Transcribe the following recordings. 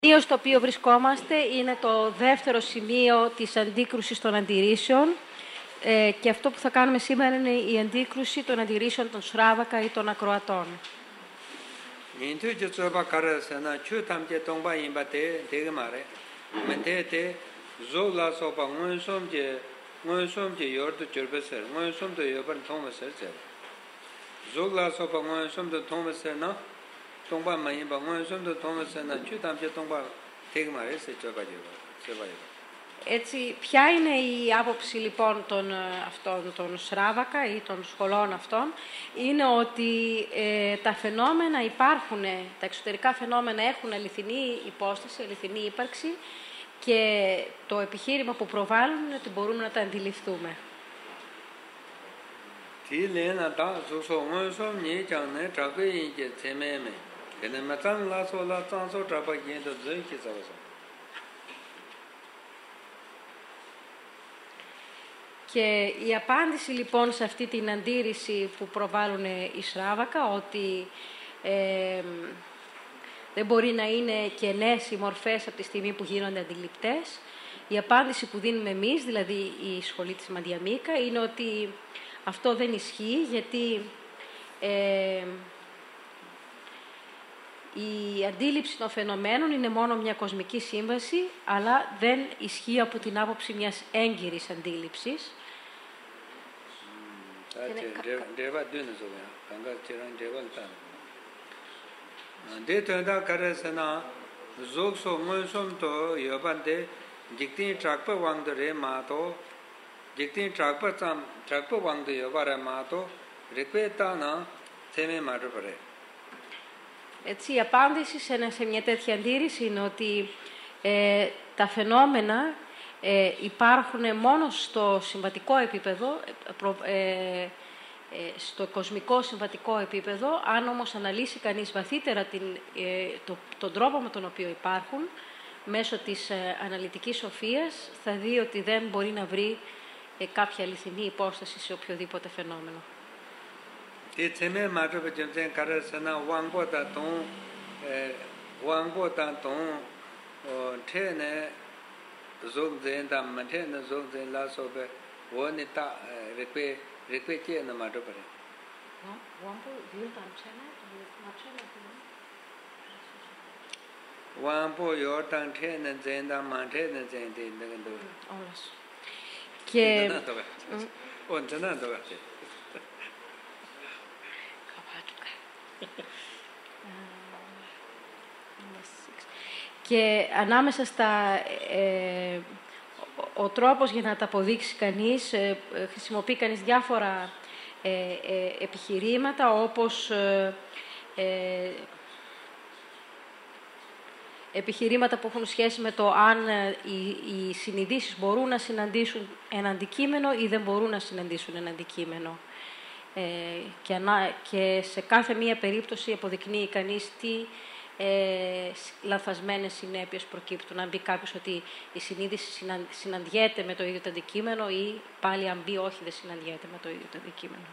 σημείο στο οποίο βρισκόμαστε είναι το δεύτερο σημείο της αντίκρουσης των αντιρρήσεων και αυτό που θα κάνουμε σήμερα είναι η αντίκρουση των αντιρρήσεων των Σράβακα ή των ακροατών. Έτσι, ποια είναι η άποψη λοιπόν των Σράβακα ή των σχολών αυτών? Είναι ότι τα φαινόμενα υπάρχουν, τα εξωτερικά φαινόμενα έχουν αληθινή υπόσταση, αληθινή ύπαρξη και το επιχείρημα που προβάλλουν είναι ότι μπορούμε να τα αντιληφθούμε. Και η απάντηση λοιπόν σε αυτή την αντίρρηση που προβάλλουν οι Σράβακα, ότι δεν μπορεί να είναι κενές οι μορφές από τη στιγμή που γίνονται αντιληπτές, η απάντηση που δίνουμε εμείς, δηλαδή η σχολή της Μαντιαμίκα, είναι ότι αυτό δεν ισχύει, γιατί η αντίληψη των φαινομένων είναι μόνο μια κοσμική σύμβαση, αλλά δεν ισχύει από την άποψη μιας έγκυρης αντίληψης. Έτσι, η απάντηση σε μια τέτοια αντίρρηση είναι ότι τα φαινόμενα υπάρχουν μόνο στο συμβατικό επίπεδο, στο κοσμικό συμβατικό επίπεδο. Αν όμως αναλύσει κανείς βαθύτερα τον τρόπο με τον οποίο υπάρχουν, μέσω της αναλυτικής σοφίας, θα δει ότι δεν μπορεί να βρει κάποια αληθινή υπόσταση σε οποιοδήποτε φαινόμενο. Και ανάμεσα ο τρόπος για να τα αποδείξει κανείς, χρησιμοποιεί κανείς διάφορα επιχειρήματα, όπως επιχειρήματα που έχουν σχέση με το αν οι συνειδήσεις μπορούν να συναντήσουν ένα αντικείμενο ή δεν μπορούν να συναντήσουν ένα αντικείμενο. Και σε κάθε μία περίπτωση αποδεικνύει κανείς τι λανθασμένες συνέπειες προκύπτουν. Αν πει κάποιος ότι η συνείδηση συναντιέται με το ίδιο το αντικείμενο, ή πάλι αν πει όχι, δεν συναντιέται με το ίδιο το αντικείμενο.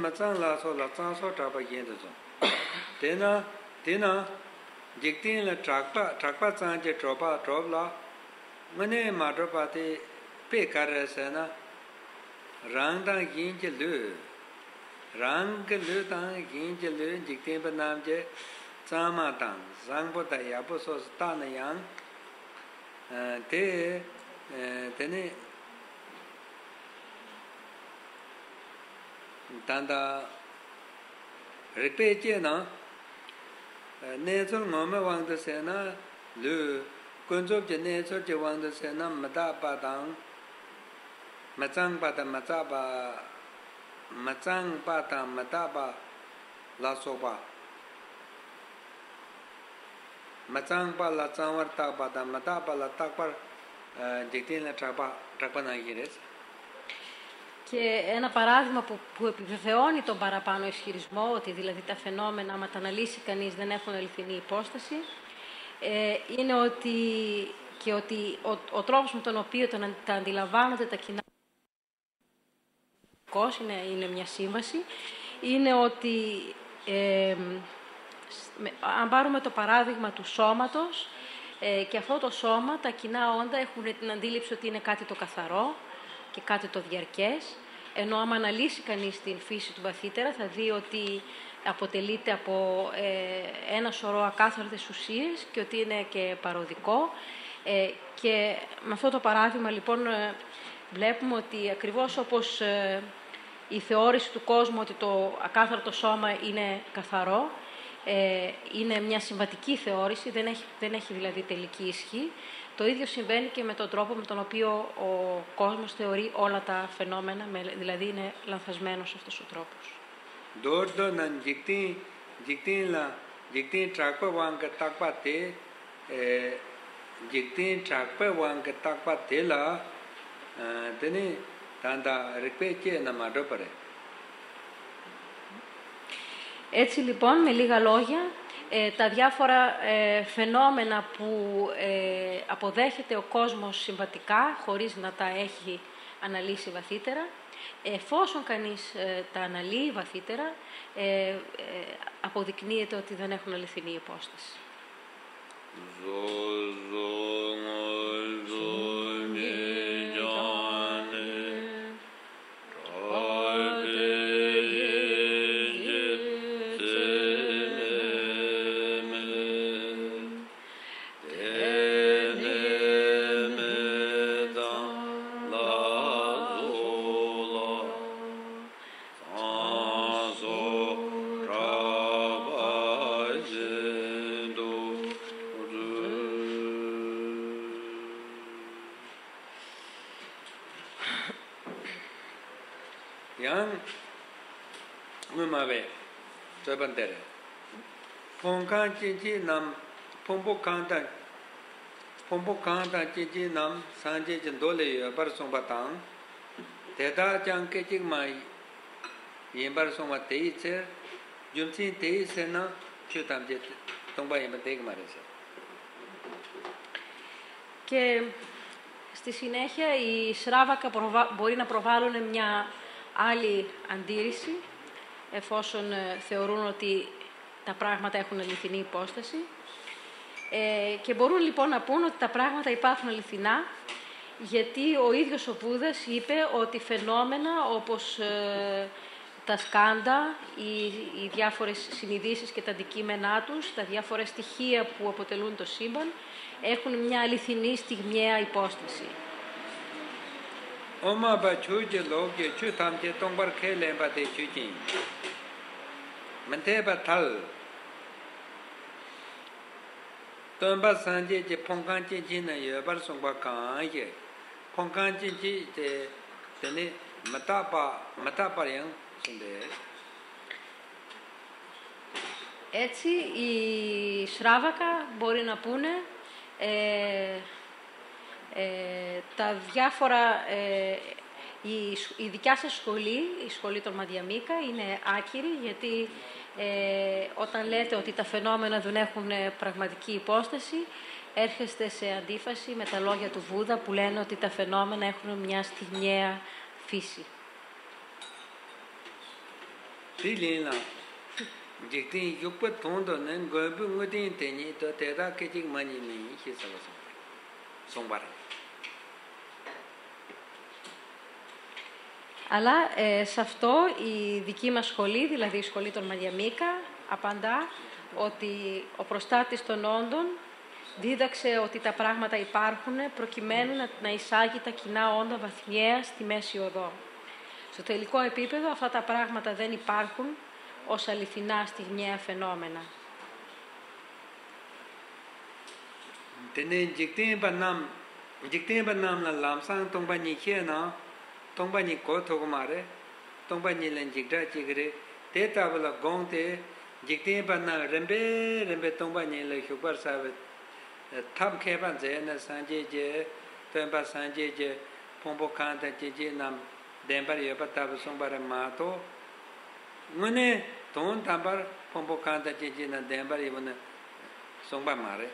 Tanda repeche na nezul ngome wang de sena lu kunjob je nezul je wang de sena mata padang macang pada macang pada mata ba la soba macang pa la chawar ta pada mata pa la takpar diktin la trapa na gires. Και ένα παράδειγμα που επιβεβαιώνει τον παραπάνω ισχυρισμό, ότι δηλαδή τα φαινόμενα, άμα τα αναλύσει κανείς, δεν έχουν αληθινή υπόσταση, είναι ότι ο τρόπος με τον οποίο τα αντιλαμβάνονται τα κοινά είναι μια σύμβαση, είναι ότι αν πάρουμε το παράδειγμα του σώματος, Και αυτό το σώμα, τα κοινά όντα έχουν την αντίληψη ότι είναι κάτι το καθαρό και κάτι το διαρκές, ενώ άμα αναλύσει κανείς την φύση του βαθύτερα θα δει ότι αποτελείται από ένα σωρό ακάθαρτες ουσίες και ότι είναι και παροδικό. Και με αυτό το παράδειγμα λοιπόν βλέπουμε ότι ακριβώς όπως η θεώρηση του κόσμου ότι το ακάθαρτο σώμα είναι καθαρό, είναι μια συμβατική θεώρηση, δεν έχει δηλαδή τελική ισχύ. Το ίδιο συμβαίνει και με τον τρόπο με τον οποίο ο κόσμος θεωρεί όλα τα φαινόμενα, δηλαδή είναι λανθασμένος αυτός ο τρόπος. Δόρδοναν jiktin chakpa wanga takpa te jiktin chakpa wanga takpa te la tene tanda rikpe che na madopare. Έτσι λοιπόν, με λίγα λόγια, τα διάφορα φαινόμενα που αποδέχεται ο κόσμος συμβατικά, χωρίς να τα έχει αναλύσει βαθύτερα, εφόσον κανείς τα αναλύει βαθύτερα, αποδεικνύεται ότι δεν έχουν αληθινή υπόσταση. Pompo kanta chichi nam sanje jindole bar songpa tang teta chang kechik mai yinbar songpa teyi tser yumsin teyi tser na chutam je tongpa yinba teyi marese. Και στη συνέχεια οι Σράβακα μπορεί να προβάλλουν μια άλλη αντίρρηση εφόσον θεωρούν ότι τα πράγματα έχουν αληθινή υπόσταση. Και μπορούν λοιπόν να πούν ότι τα πράγματα υπάρχουν αληθινά, γιατί ο ίδιος ο Βούδας είπε ότι φαινόμενα όπως τα σκάντα, οι διάφορες συνειδήσεις και τα αντικείμενά τους, τα διάφορα στοιχεία που αποτελούν το σύμπαν, έχουν μια αληθινή στιγμιαία υπόσταση. Oma ba chuje loge chu tamche tongbar khele ba de chuji mante ba thal tomba sanje je phongkan chi chi na ye bar song ba ka ye phongkan chi chi de ne mata pa yang sunde. Έτσι οι Σράβακα μπορεί να πούνε τα διάφορα, η δικιά σας σχολή, η σχολή των Μαντιαμίκα, είναι άκυρη, γιατί όταν λέτε ότι τα φαινόμενα δεν έχουν πραγματική υπόσταση, έρχεστε σε αντίφαση με τα λόγια του Βούδα που λένε ότι τα φαινόμενα έχουν μια στιγμιαία φύση. Τι λένε, γιατί γιουκπε τόντο νεν γκομπου ngudin τενι το τέτα και τι μανι μη είχε σοβαρά. Αλλά σε αυτό η δική μας σχολή, δηλαδή η σχολή των Μαντιαμίκα, απαντά ότι ο προστάτης των όντων δίδαξε ότι τα πράγματα υπάρχουν προκειμένου να εισάγει τα κοινά όντα βαθμιαία στη μέση οδό. Στο τελικό επίπεδο αυτά τα πράγματα δεν υπάρχουν ως αληθινά στιγμιαία φαινόμενα. Jikten ba nam la lamsang tongba ni khe na tongba ni ko thog mare tongba ni len jikda chigre te ta bala gong te jikten ba na rembe tongba ni le khupar sa thap khe ban je na sanje je temba sanje je pombo khan ta je nam dembar ye ba ta song ba ma to ngone ton tambar pombo khan ta je na dembar ye na song ba mare.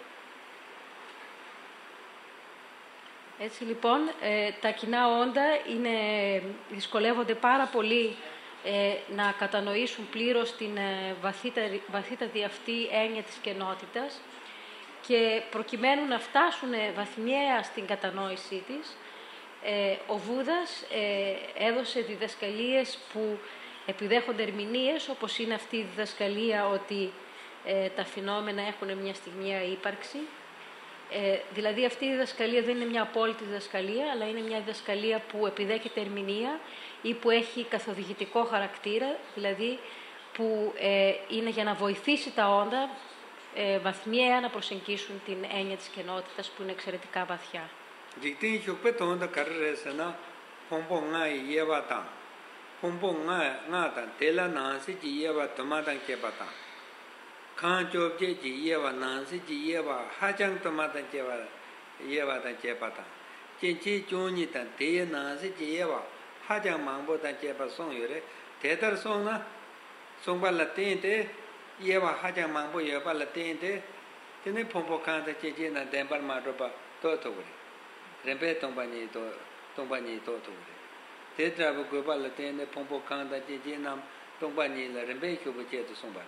Έτσι λοιπόν, τα κοινά όντα δυσκολεύονται πάρα πολύ να κατανοήσουν πλήρως την βαθύτατη αυτή έννοια της κενότητας και προκειμένου να φτάσουν βαθμιαία στην κατανόησή της, ο Βούδας έδωσε διδασκαλίες που επιδέχονται ερμηνείες, όπως είναι αυτή η διδασκαλία ότι τα φαινόμενα έχουν μια στιγμιαία ύπαρξη. Δηλαδή αυτή η διδασκαλία δεν είναι μια απόλυτη διδασκαλία, αλλά είναι μια διδασκαλία που επιδέχεται ερμηνεία ή που έχει καθοδηγητικό χαρακτήρα, δηλαδή που είναι για να βοηθήσει τα όντα βαθμιαία να προσεγγίσουν την έννοια της κενότητας που είναι εξαιρετικά βαθιά. Jiktin shukpe tonda karresana pompo nga yeba tang. Pompo nga tang tela nansi ji yeba tomatang cheba tang. Khan chobje ji yeba nansi ji yeba hajang tomatang cheba tang. Chinchi chuni tang teya nansi ji yeba hajang mangbo tang cheba song yore. Tetar song na songpa la tente yeba hajang mangbo yeba la tente. Tene pompo khan ta chinchi na denpar ma roba to togore. Rempe tongpani to togore. Tetra bu gopa la tene pompo kanda ji nam tongpani la rempe kyobo che to sombare.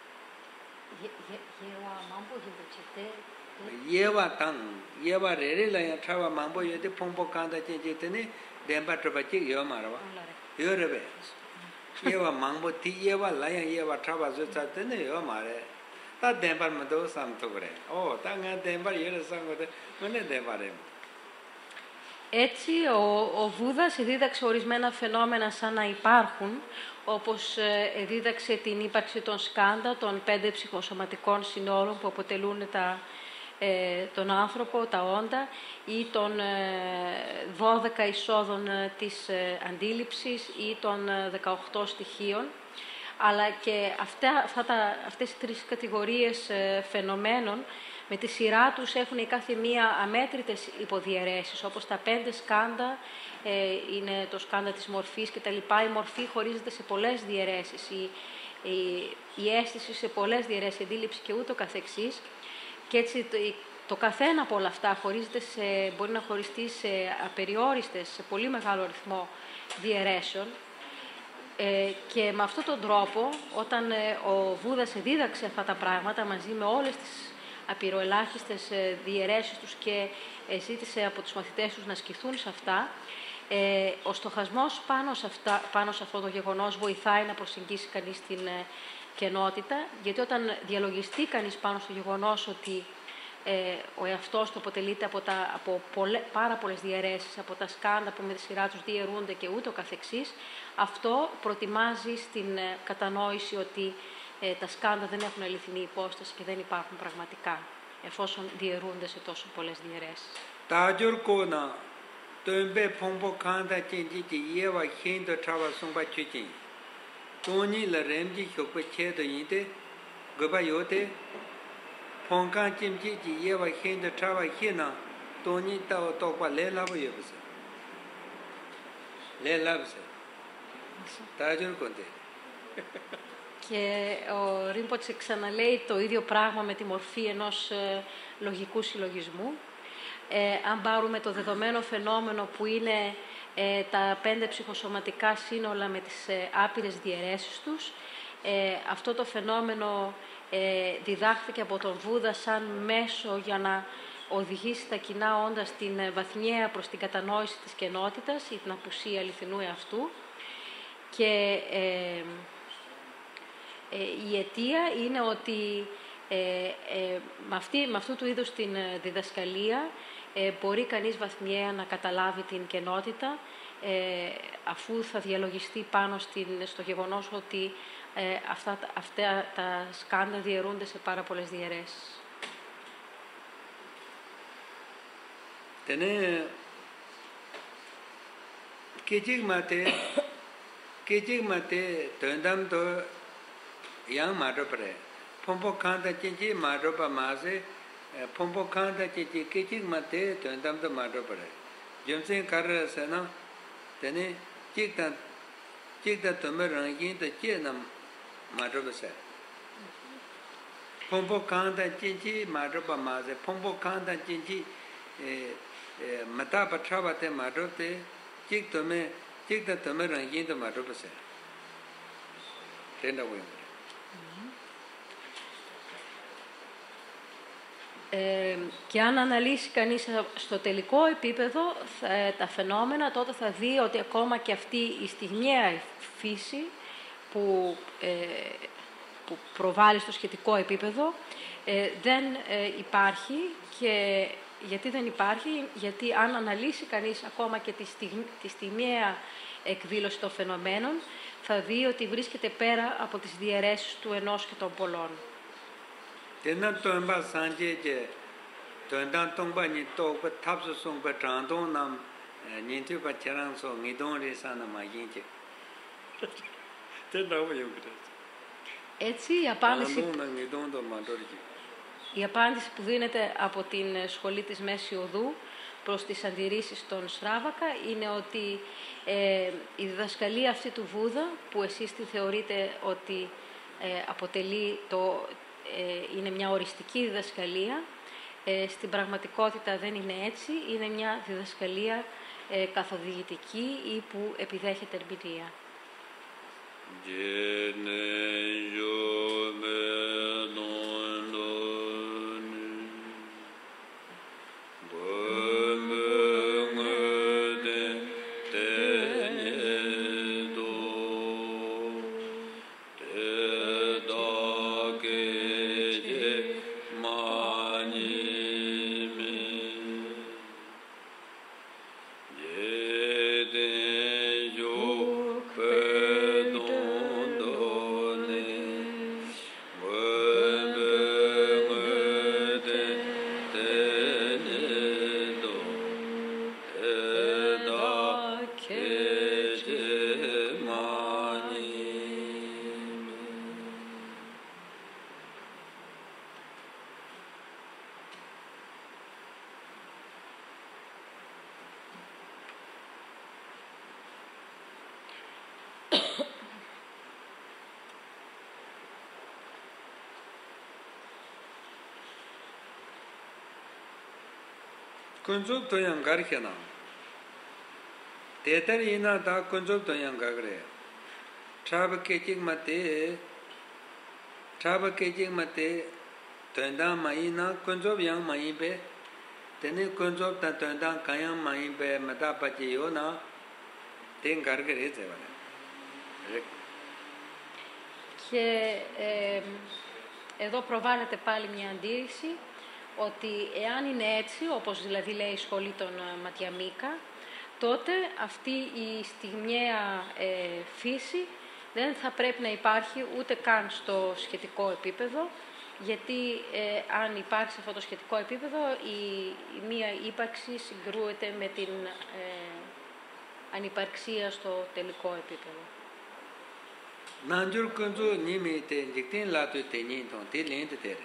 Yewa mambo yinpo chete. Yewa tang, yewa rere la ya trawa mambo yote pompo kanda ji tene denpa trapa chik yo marwa. Yo rebe. Yewa mambo ti yewa la ya yewa trawa zo cha tene yo mare. Ta denpa mado sam togore. Oh, ta nga denpa yere sangote ngone denpa remo. Έτσι, ο Βούδας δίδαξε ορισμένα φαινόμενα σαν να υπάρχουν, όπως δίδαξε την ύπαρξη των σκάντα, των 5 ψυχοσωματικών συνόλων που αποτελούν τον άνθρωπο, τα όντα, ή των 12 εισόδων της αντίληψης ή των 18 στοιχείων. Αλλά και αυτές οι 3 κατηγορίες φαινομένων με τη σειρά τους έχουν η κάθε μία αμέτρητες υποδιαιρέσεις, όπως τα 5 σκάντα, είναι το σκάντα της μορφής κτλ. Η μορφή χωρίζεται σε πολλές διαιρέσεις, η αίσθηση σε πολλές διαιρέσεις, η αντίληψη και ούτω καθεξής. Και έτσι το καθένα από όλα αυτά μπορεί να χωριστεί σε απεριόριστες, σε πολύ μεγάλο αριθμό διαιρέσεων. Και με αυτόν τον τρόπο, όταν ο Βούδας δίδαξε αυτά τα πράγματα μαζί με όλες τις απειροελάχιστες διαιρέσεις τους και ζήτησε από τους μαθητές τους να ασκηθούν σε αυτά, ο στοχασμός πάνω σε αυτό το γεγονός βοηθάει να προσεγγίσει κανείς την κενότητα, γιατί όταν διαλογιστεί κανείς πάνω στο γεγονός ότι ο εαυτός του αποτελείται από πάρα πολλές διαιρέσεις, από τα σκάντα που με τη σειρά τους διαιρούνται και ούτω καθεξής, αυτό προτιμάζει στην κατανόηση ότι τα σκάντα δεν έχουν αληθινή υπόσταση και δεν υπάρχουν πραγματικά, εφόσον διαιρούνται σε τόσο πολλές διαιρέσεις. Το εμπέ πόμπο κάντα κεντζίτι ιέβα χέντο τράβα σούμπα τσουκίν. Τόνι λα ρέμджι χιοκπε τσέτο ίντε, γκομπα ιώτε, πόγκαν κεντζίτι ιέβα χέντο τράβα χίνα, τόνι τάω τόκπα λέ λάβω ιέβασε. Λέ λάβωσε. Τάτζορ κόντε. Και ο Ρίμποτσε ξαναλέει το ίδιο πράγμα με τη μορφή ενός λογικού συλλογισμού. Αν πάρουμε το δεδομένο φαινόμενο που είναι τα 5 ψυχοσωματικά σύνολα με τις άπειρες διαιρέσεις τους, αυτό το φαινόμενο διδάχθηκε από τον Βούδα σαν μέσο για να οδηγήσει τα κοινά όντα στην βαθμιαία προς την κατανόηση της κενότητας ή την απουσία αληθινού εαυτού. Και η αιτία είναι ότι με αυτού του είδους την διδασκαλία μπορεί κανείς βαθμιαία να καταλάβει την κενότητα, αφού θα διαλογιστεί πάνω στο γεγονός ότι αυτά τα σκάντα διαιρούνται σε πάρα πολλές διαιρέσεις. Τενέ κετσίγματε το εντάμ το yang madopre pompo kanda chinchi madopa mase pompo kanda chinchi kichik mate to ndam to madopre jomsen karra sana tene chikta tomer rangin to chenam madopa se pompo kanda chinchi madopa mase pompo kanda chinchi mata patrava te madope chikta tomer rangin to madopa se tenda we Και αν αναλύσει κανείς στο τελικό επίπεδο τα φαινόμενα, τότε θα δει ότι ακόμα και αυτή η στιγμιαία φύση που προβάλλει στο σχετικό επίπεδο δεν υπάρχει. Και γιατί δεν υπάρχει? Γιατί αν αναλύσει κανείς ακόμα και τη στιγμιαία εκδήλωση των φαινομένων, θα δει ότι βρίσκεται πέρα από τις διαιρέσεις του ενός και των πολλών. Έτσι, η απάντηση που δίνεται από την σχολή της Μέση Οδού προς τις αντιρρήσεις των Σράβακα είναι ότι η διδασκαλία αυτή του Βούδα, που εσείς τη θεωρείτε ότι αποτελεί είναι μια οριστική διδασκαλία, στην πραγματικότητα δεν είναι έτσι, είναι μια διδασκαλία καθοδηγητική ή που επιδέχεται ερμηνεία. Kunzup toyang garkena. Tetar ina da kunzup toyang gagre. Traba kechik mate toyanda maina kunzup yang maimbe. Tene kunzup ta toyanda kayang maimbe mata pachi yo na ten gargare zevane. Και εδώ προβάλλεται πάλι μια αντίρρηση ότι εάν είναι έτσι, όπως δηλαδή λέει η σχολή των Ματιαμίκα, τότε αυτή η στιγμιαία φύση δεν θα πρέπει να υπάρχει ούτε καν στο σχετικό επίπεδο, γιατί αν υπάρχει σε αυτό το σχετικό επίπεδο, η μία ύπαρξη συγκρούεται με την ανυπαρξία στο τελικό επίπεδο. Nanjur kunzu nimi te jikten la tu te nyin ton te lente tere.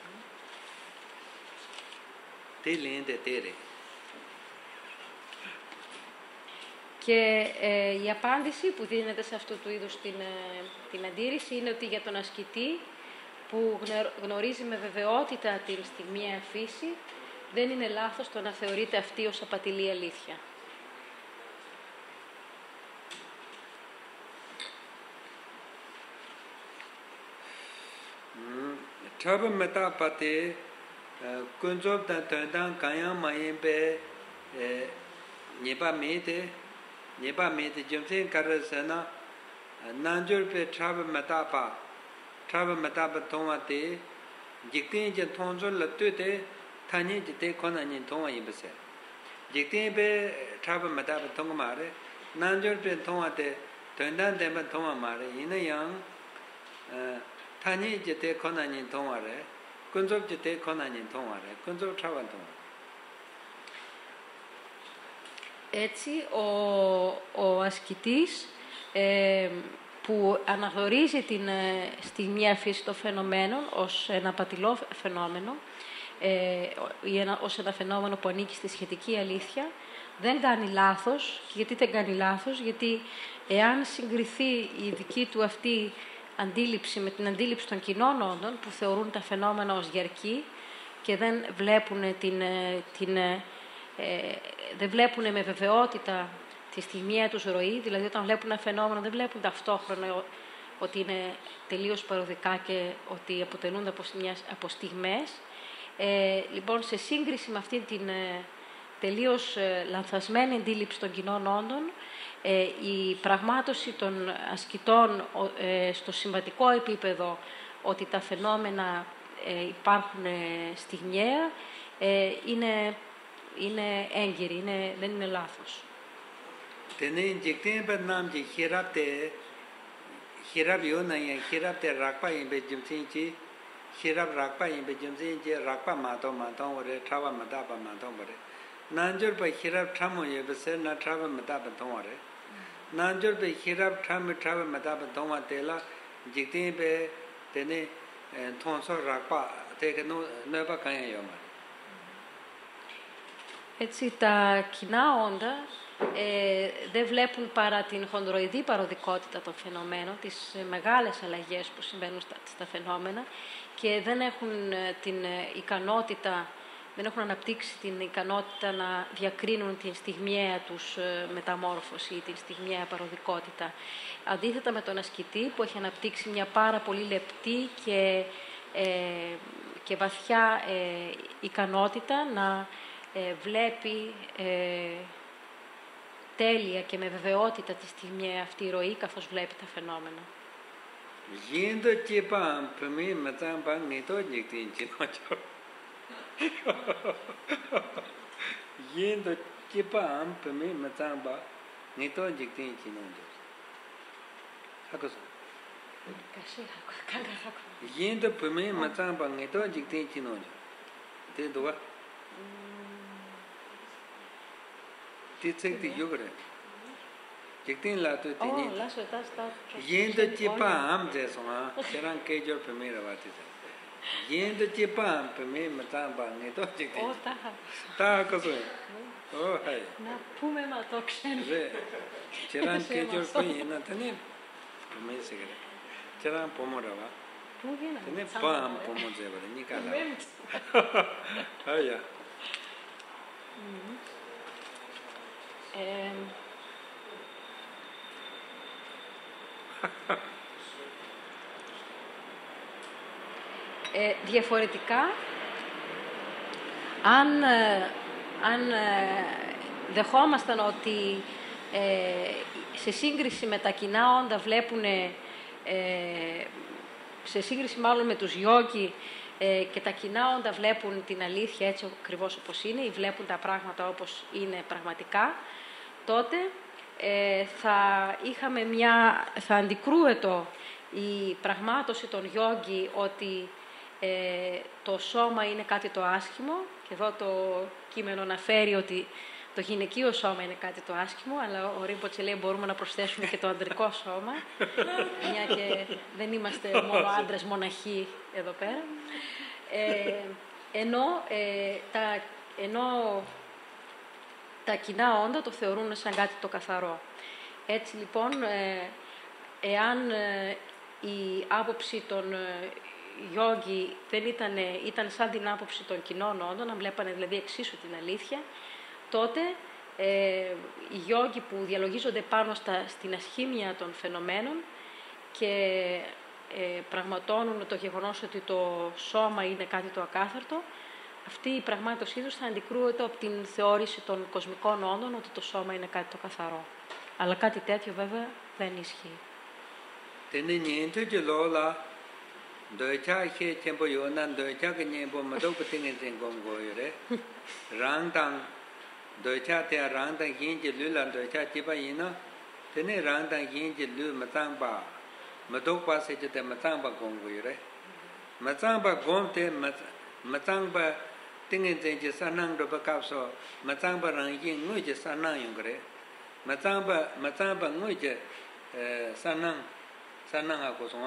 Te lente tere. Και η απάντηση που δίνεται σε αυτού του είδους την αντίρρηση είναι ότι για τον ασκητή που γνωρίζει με βεβαιότητα την στιγμιαία φύση, δεν είναι λάθος το να θεωρείται αυτή ως απατηλή αλήθεια. Chaba meta pate kunzob da tendang kayang mayembe nipa mete jimsen karasana nanjur pe chaba meta pa tongwa te jikten je tongzor la tu te tanyi je te kona nyin tongwa yimbase jikten pe chaba meta pa tongwa mare nanjur pe tongwa te tendang tenpa tongwa mare ina yang 타니 제때 권한인 동화래 군족 제때 권한인 동화래 군족 차원 동화. Έτσι ο ασκητής που αναγνωρίζει την στιγμιαία φύση των φαινομένων ως ένα απατηλό φαινόμενο ή ως ένα φαινόμενο που ανήκει στη σχετική αλήθεια, δεν κάνει λάθος. Γιατί δεν κάνει λάθος? Γιατί εάν συγκριθεί η δική του αυτή αντίληψη με την αντίληψη των κοινών όντων που θεωρούν τα φαινόμενα ως διαρκή και δεν βλέπουν με βεβαιότητα τη στιγμιαία τους ροή, δηλαδή όταν βλέπουν ένα φαινόμενο δεν βλέπουν ταυτόχρονα ότι είναι τελείως παροδικά και ότι αποτελούνται από στιγμές, Λοιπόν, σε σύγκριση με αυτή την τελείως λανθασμένη αντίληψη των κοινών όντων, η πραγμάτωση των ασκητών στο συμβατικό επίπεδο ότι τα φαινόμενα υπάρχουν στιγμιαία είναι έγκυρη, δεν είναι λάθος. Τενέ τζικτέν περνάμ τζι χειράπ ιόναγια, χειράπ τε ράκπα ιμπε τζιμτσίντσι, χειράπ ράκπα ιμπε τζιμτσίντσι, ράκπα μάτω βαρέ, τράβα ματάπα μάτω βαρέ. Νάντζορ πα χειράπ τράμω ιεβεσέ, να τράβα ματάπα τόν βαρέ. Νάντζορ πα χειράπ τράβα ματάπα τόν βαρέ τέλα, τζικτέν πε τενέ τόνσο ράκπα, τέκε νόεπα κάνια ιόμα. Έτσι, τα κοινά όντα δεν βλέπουν παρά την χονδροειδή παροδικότητα των φαινομένων, τις μεγάλες αλλαγές που συμβαίνουν στα φαινόμενα και δεν έχουν την ικανότητα, δεν έχουν αναπτύξει την ικανότητα να διακρίνουν την στιγμιαία τους μεταμόρφωση ή την στιγμιαία παροδικότητα. Αντίθετα με τον ασκητή που έχει αναπτύξει μια πάρα πολύ λεπτή και βαθιά ικανότητα να βλέπει τέλεια και με βεβαιότητα τη στιγμή αυτή η ροή καθώς βλέπει τα φαινόμενα. Γίνοντο τσίπα πεμί μετά παγνητό τζικτήν τσινότσο. Γίνοντο τσίπα πεμί μετά παγνητό τζικτήν τσινότσο. Άκουσα. Γίνοντο πεμί μετά παγνητό τζικτήν τσινότσο. Τι δουά. Τι τσέκτη γιούγρε. Τζικτήν λάτου τινί. Γίνοντο τσίπα άμτζε σωμά. Σεράν κέιτζορ πεμί ραβάτιζε. Γίνοντο τσίπα πεμί μετά παγνητό τζικτήν. Τα άκουσα. Να πούμε μα το ξένο. Σεράν κέιτζορ πεμί να τενί. Πεμί σίγρε. Σεράν πόμο ραβά. Πού γίνα. Τενί πάμ πόμο τζέβαρε. Νίκα λάβα. Άγια. Διαφορετικά, αν δεχόμασταν ότι σε σύγκριση με τα κοινά όντα βλέπουν, σε σύγκριση μάλλον με τους γιόγκι και τα κοινά όντα βλέπουν την αλήθεια έτσι ακριβώς όπως είναι ή βλέπουν τα πράγματα όπως είναι πραγματικά, τότε θα αντικρούετο η πραγμάτωση των γιόγκι ότι το σώμα είναι κάτι το άσχημο, και εδώ το κείμενο αναφέρει ότι το γυναικείο σώμα είναι κάτι το άσχημο, αλλά ο Ρίμποτσε λέει μπορούμε να προσθέσουμε και το ανδρικό σώμα, μια και δεν είμαστε μόνο άντρες μοναχοί εδώ πέρα. Ενώ τα κοινά όντα το θεωρούν σαν κάτι το καθαρό. Έτσι λοιπόν, εάν η άποψη των γιόγκι δεν ήταν σαν την άποψη των κοινών όντων, να βλέπανε δηλαδή εξίσου την αλήθεια, τότε οι γιόγκι που διαλογίζονται πάνω στην ασχήμια των φαινομένων και πραγματώνουν το γεγονός ότι το σώμα είναι κάτι το ακάθαρτο, αυτή η πραγμάτωσή τους θα αντικρούεται από την θεώρηση των κοσμικών όντων ότι το σώμα είναι κάτι το καθαρό. Αλλά κάτι τέτοιο βέβαια δεν ισχύει. Doicha he tempo yonan doicha ke nyempo madok patingin sing gom go yore rang tang doicha te rang tang yin ji lu lan doicha ji ba yin na tene rang tang yin ji lu matang ba madok pa se te matang ba gom go yore matang ba gom te matang ba tingin sing ji sanang do ba kap so matang ba rang yin ngui ji sanang yung gre matang ba ngui ji sanang ha ko so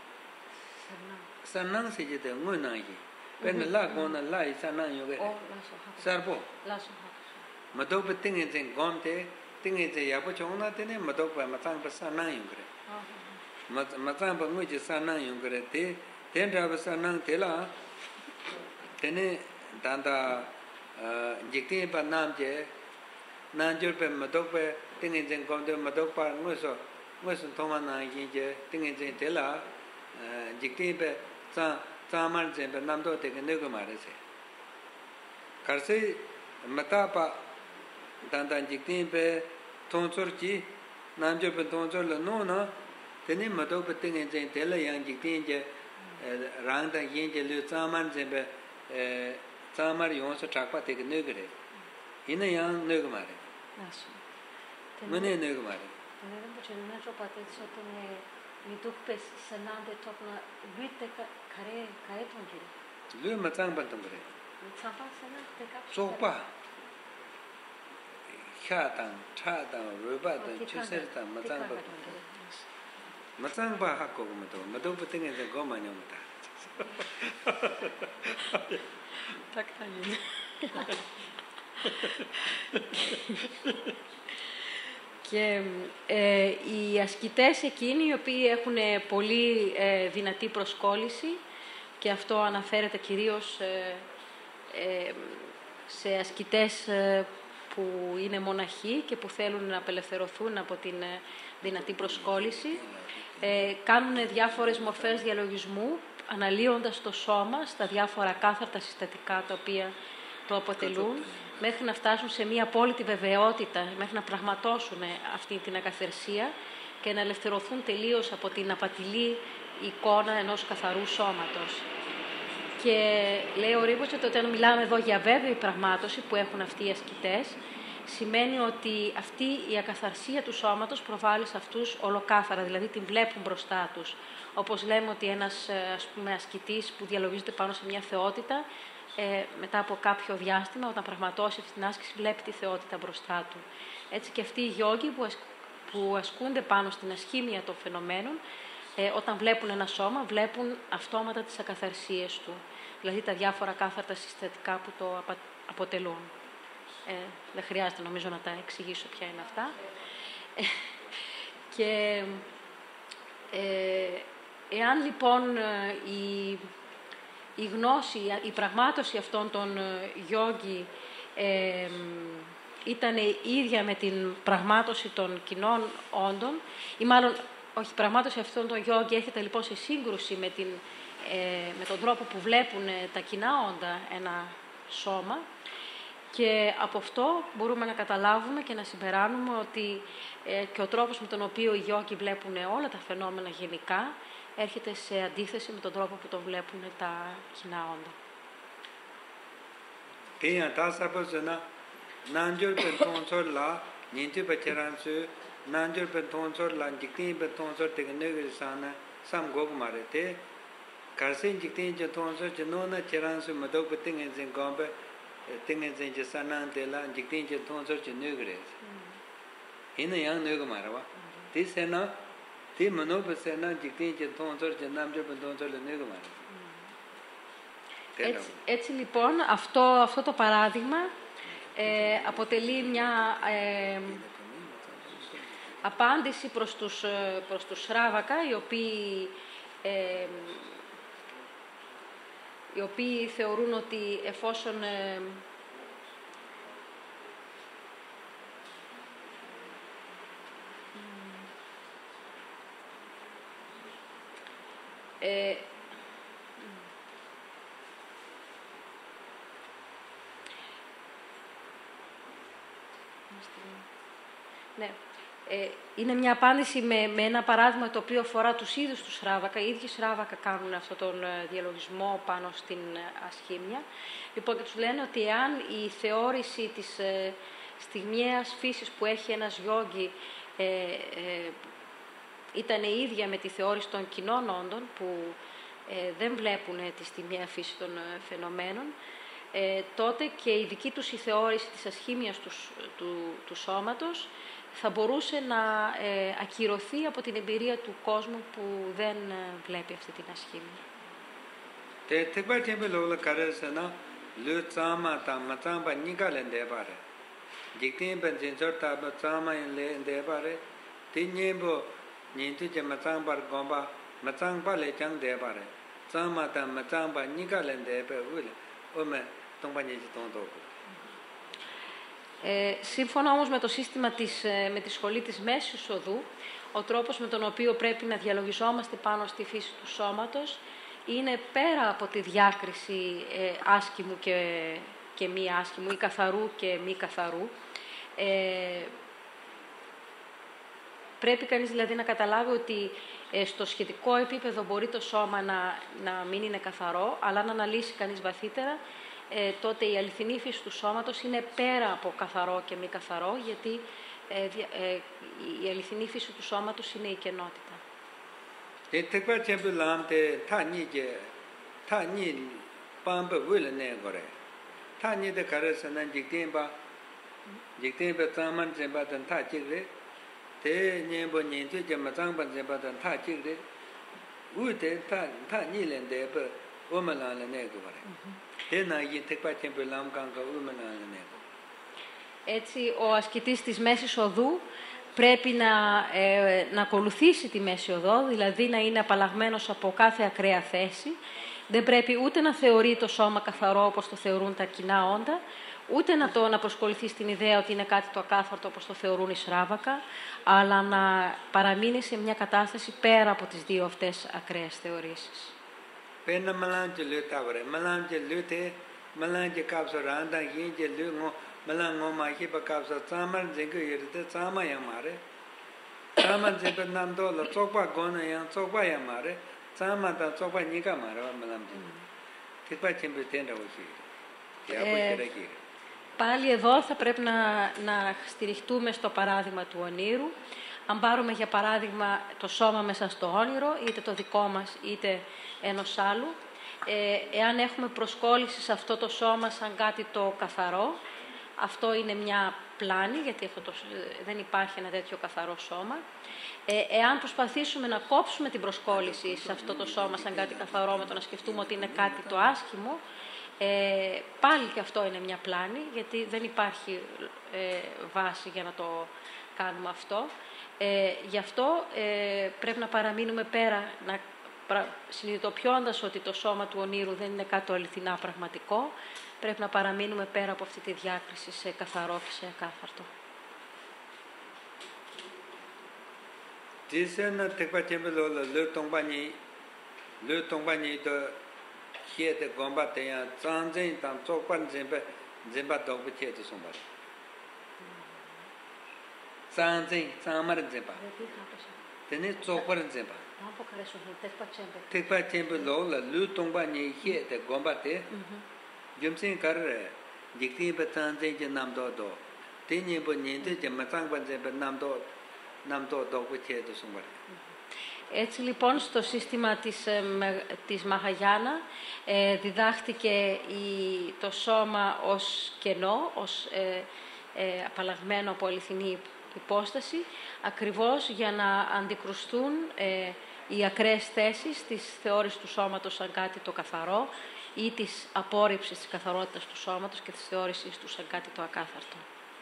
sanang se je de ngoi na yi pen la ko na la yi sanang yo ge sarpo ma do pe ting en gom te ting en ya po chong na te ne ma do pa ma tang pa sanang yo gre ma tang pa ngoi je sanang yo gre te ten ra pa sanang te la te ne dan da jik te pa nam je nan jur pe ma do pe ting en gom de ma do pa ngoi so thong ma na yi je ting en te la jikti pe tsaman zen pe namdo te ke nego ma re se Karse matapa dandan jiktin pe tonsor chi namjo pe tonsor la no na tene mato pe tingen jen tela yang jiktin je rang da yin je lu tsaman jen pe tsamar yon so chakpa te ke negre ina yang neg mare mane neg mare ne poče ne chopate so to mi duk pe sanande topna bitte kare kare tongire lu matsang ban tongre tsapa sanande kap sopa 캬당 차당 rubadan chusertan matsang ba matsang ba hakko mato putinge je goma nyamta takta yin και οι ασκητές εκείνοι οι οποίοι έχουν πολύ δυνατή προσκόλληση και αυτό αναφέρεται κυρίως σε ασκητές που είναι μοναχοί και που θέλουν να απελευθερωθούν από την δυνατή προσκόλληση, κάνουν διάφορες μορφές διαλογισμού, αναλύοντας το σώμα στα διάφορα κάθαρτα συστατικά τα οποία το αποτελούν, μέχρι να φτάσουν σε μια απόλυτη βεβαιότητα, μέχρι να πραγματώσουν αυτή την ακαθαρσία και να ελευθερωθούν τελείως από την απατηλή εικόνα ενός καθαρού σώματος. Και λέει ο Ρίμποτσε ότι όταν μιλάμε εδώ για βέβαιη πραγμάτωση που έχουν αυτοί οι ασκητές, σημαίνει ότι αυτή η ακαθαρσία του σώματος προβάλλει σε αυτούς ολοκάθαρα, δηλαδή την βλέπουν μπροστά τους. Όπως λέμε ότι ένας ασκητής που διαλογίζεται πάνω σε μια θεότητα, μετά από κάποιο διάστημα, όταν πραγματώσει αυτή την άσκηση, βλέπει τη θεότητα μπροστά του. Έτσι και αυτοί οι γιόγκοι που ασκούνται πάνω στην ασχήμια των φαινομένων, όταν βλέπουν ένα σώμα, βλέπουν αυτόματα τις ακαθαρσίες του. Δηλαδή τα διάφορα κάθαρτα συστατικά που το αποτελούν. Δεν χρειάζεται νομίζω να τα εξηγήσω ποια είναι αυτά. Και εάν λοιπόν η γνώση, η πραγμάτωση αυτών των γιόγκι ήταν ίδια με την πραγμάτωση των κοινών όντων, ή μάλλον όχι, η πραγμάτωση αυτών των γιόγκι έρχεται λοιπόν σε σύγκρουση με τον τρόπο που βλέπουν τα κοινά όντα ένα σώμα, και από αυτό μπορούμε να καταλάβουμε και να συμπεράνουμε ότι και ο τρόπος με τον οποίο οι γιόγκι βλέπουν όλα τα φαινόμενα γενικά έρχεται σε αντίθεση με τον τρόπο που τον βλέπουν τα κοινά όντα. Τία τάσα ποσένα νάντζορ πεντόνσορ λα νίντζι πατσεράνσου νάντζορ πεντόνσορ λα νικτίν πεντόνσορ τεγνέγρι σάνα σαμ γόγμαρετε καρσίν νικτίν πεντόνσορ τζενόνα τσεράνσου μαδό πετίγεν ζεν γόμπε τίγεν ζεν τζεσάναν τελα νικτίν πεντόνσορ τζενέγρι είναι yang νέγμαραβα τι σένα τι μανόπεσένα νικτίν πεντόνσορ τζενάμζορ πεντόνσορ νέγμαραβα. Έτσι λοιπόν αυτό το παράδειγμα αποτελεί μια απάντηση προς τους Σράβακα, οι οποίοι θεωρούν ότι εφόσον ναι. Είναι μια απάντηση με ένα παράδειγμα το οποίο αφορά τους ίδιους τους Σράβακα. Οι ίδιοι Σράβακα κάνουν αυτόν τον διαλογισμό πάνω στην ασχήμια. Λοιπόν, και τους λένε ότι εάν η θεώρηση της στιγμιαίας φύσης που έχει ένας γιόγκι ήταν η ίδια με τη θεώρηση των κοινών όντων, που δεν βλέπουν τη στιγμιαία φύση των φαινομένων, τότε και η δική τους η θεώρηση της ασχήμιας του σώματος θα μπορούσε να ακυρωθεί από την εμπειρία του κόσμου που δεν βλέπει αυτή την ασχήμια. Τεκπά τσέμπε λόγω καρέσαινα, λου τσάμα τα ματσάμπα νίκα λέντε πάρε. Γικτήν πεντζινσόρ τα ματσάμα λέντε πάρε, τι νιέμπο νιντού και ματσάμπα γκόμπα, ματσάμπα λέ τσάντε πάρε. Τσάμα τα ματσάμπα νίκα λέντε πάρε, ούμε τον πανιέτσι τον τόπο. Σύμφωνα όμως με το σύστημα με τη σχολή της Μέσης Οδού, ο τρόπος με τον οποίο πρέπει να διαλογιζόμαστε πάνω στη φύση του σώματος είναι πέρα από τη διάκριση άσκημου και και μη άσχημου ή καθαρού και μη καθαρού. Πρέπει κανείς δηλαδή να καταλάβει ότι στο σχετικό επίπεδο μπορεί το σώμα να μην είναι καθαρό, αλλά να αναλύσει κανείς βαθύτερα, τότε η αληθινή φύση του σώματος είναι πέρα από καθαρό και μη καθαρό, γιατί η αληθινή φύση του σώματος είναι η κενότητα. Έτσι, ο ασκητής της Μέσης Οδού πρέπει να ακολουθήσει τη Μέση Οδό, δηλαδή να είναι απαλλαγμένος από κάθε ακραία θέση. Δεν πρέπει ούτε να θεωρεί το σώμα καθαρό όπως το θεωρούν τα κοινά όντα, ούτε να προσκοληθεί στην ιδέα ότι είναι κάτι το ακάθαρτο όπως το θεωρούν οι Σράβακα, αλλά να παραμείνει σε μια κατάσταση πέρα από τις δύο αυτές ακραίες θεωρήσεις. Πάλι εδώ θα πρέπει να στηριχτούμε στο παράδειγμα του ονείρου. Αν πάρουμε για παράδειγμα το σώμα μέσα στο όνειρο, είτε το δικό μας είτε ενός άλλου, εάν έχουμε προσκόλληση σε αυτό το σώμα σαν κάτι το καθαρό, αυτό είναι μια πλάνη, γιατί δεν υπάρχει ένα τέτοιο καθαρό σώμα. Εάν προσπαθήσουμε να κόψουμε την προσκόλληση σε αυτό το σώμα σαν κάτι καθαρό, με το να σκεφτούμε ότι είναι κάτι το άσχημο, πάλι και αυτό είναι μια πλάνη, γιατί δεν υπάρχει βάση για να το κάνουμε αυτό. Γι' αυτό πρέπει να παραμείνουμε πέρα, συνειδητοποιώντας ότι το σώμα του ονείρου δεν είναι κάτι αληθινά πραγματικό, πρέπει να παραμείνουμε πέρα από αυτή τη διάκριση σε καθαρό και σε ακάθαρτο. Έτσι λοιπόν στο σύστημα της Μαχαγιάνα διδάχτηκε το σώμα ως κενό, ως απαλλαγμένο από αληθινή υπόσταση, ακριβώς για να αντικρουστούν οι ακραίες θέσεις της θεώρησης του σώματος σαν κάτι το καθαρό ή της απόρριψης της καθαρότητας του σώματος και της θεώρησης του σαν κάτι το ακάθαρτο.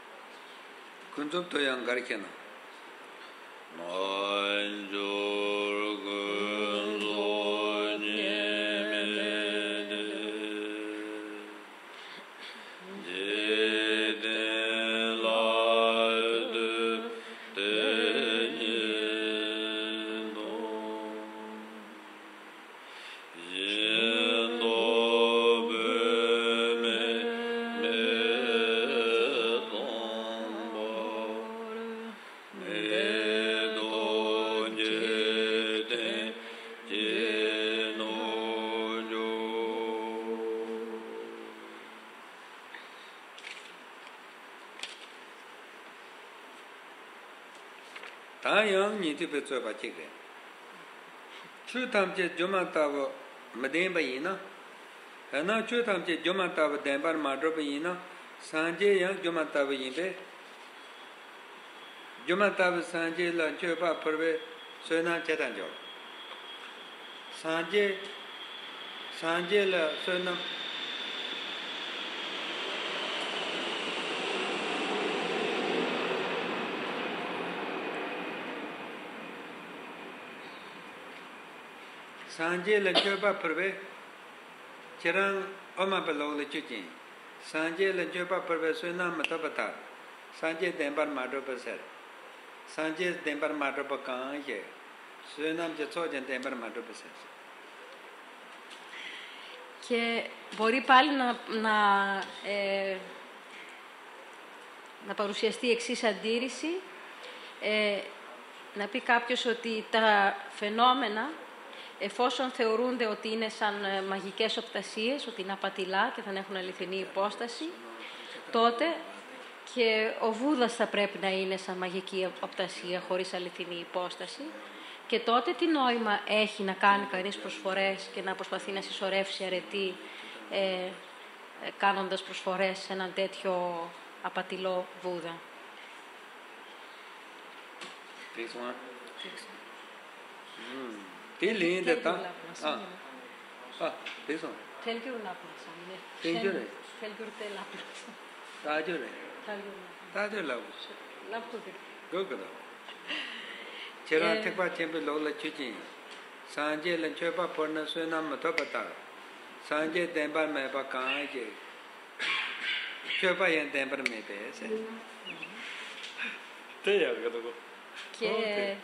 Sanje la joba perbe Cherang Oma below the chicken. Sanje la joba perbe Suna Matabata. Sanje Dembar Madrobaset. Sanje Dembar Madrobakan ye. Sunam Jatojan Dembar Madrobaset. Και μπορεί πάλι να παρουσιαστεί η εξής αντίρρηση, να πει κάποιος ότι τα φαινόμενα, εφόσον θεωρούνται ότι είναι σαν μαγικές οπτασίες, ότι είναι απατηλά και δεν έχουν αληθινή υπόσταση, τότε και ο Βούδας θα πρέπει να είναι σαν μαγική οπτασία, χωρίς αληθινή υπόσταση. Και τότε τι νόημα έχει να κάνει κανείς προσφορές και να προσπαθεί να συσσωρεύσει αρετή, κάνοντας προσφορές σε έναν τέτοιο απατηλό Βούδα. Τι λύνεται τα... Chera tekpa chempe lola chuchin, sanje lan chepa porna suena matopata, sanje tempa mepa kanje, chepa yan tempa mepe se. Και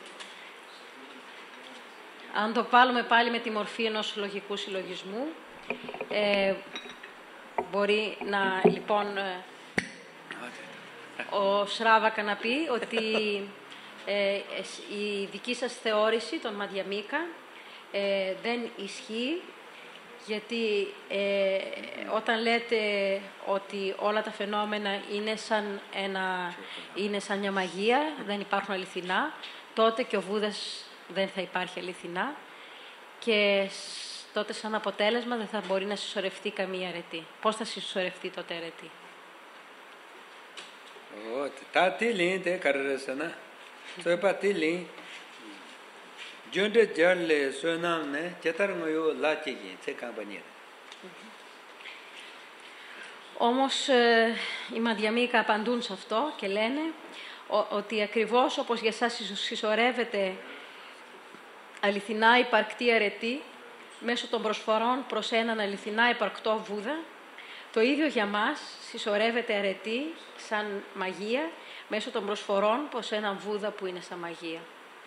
αν το βάλουμε πάλι με τη μορφή ενός λογικού συλλογισμού, μπορεί να, λοιπόν, ο Σράβακα να πει ότι η δική σας θεώρηση των Μαντιαμίκα δεν ισχύει, γιατί όταν λέτε ότι όλα τα φαινόμενα είναι σαν μια μαγεία, δεν υπάρχουν αληθινά, τότε και ο Βούδας δεν θα υπάρχει αληθινά και τότε σαν αποτέλεσμα δεν θα μπορεί να συσσωρευτεί καμία αρετή. Πώς θα συσσωρευτεί τότε αρετή? Τα τι λύνεται καρρεσανα. So patili junde jarle sonamne chatarngoyo lachigi tsekambani. Όμως οι Μαντιαμίκα απαντούν σε αυτό και λένε ότι ακριβώς όπως για εσάς συσσωρεύεται αληθινά υπαρκτή αρετή μέσω των προσφορών προς έναν αληθινά υπαρκτό Βούδα, το ίδιο για μας συσσωρεύεται αρετή σαν μαγεία μέσω των προσφορών προς έναν Βούδα που είναι σαν μαγεία.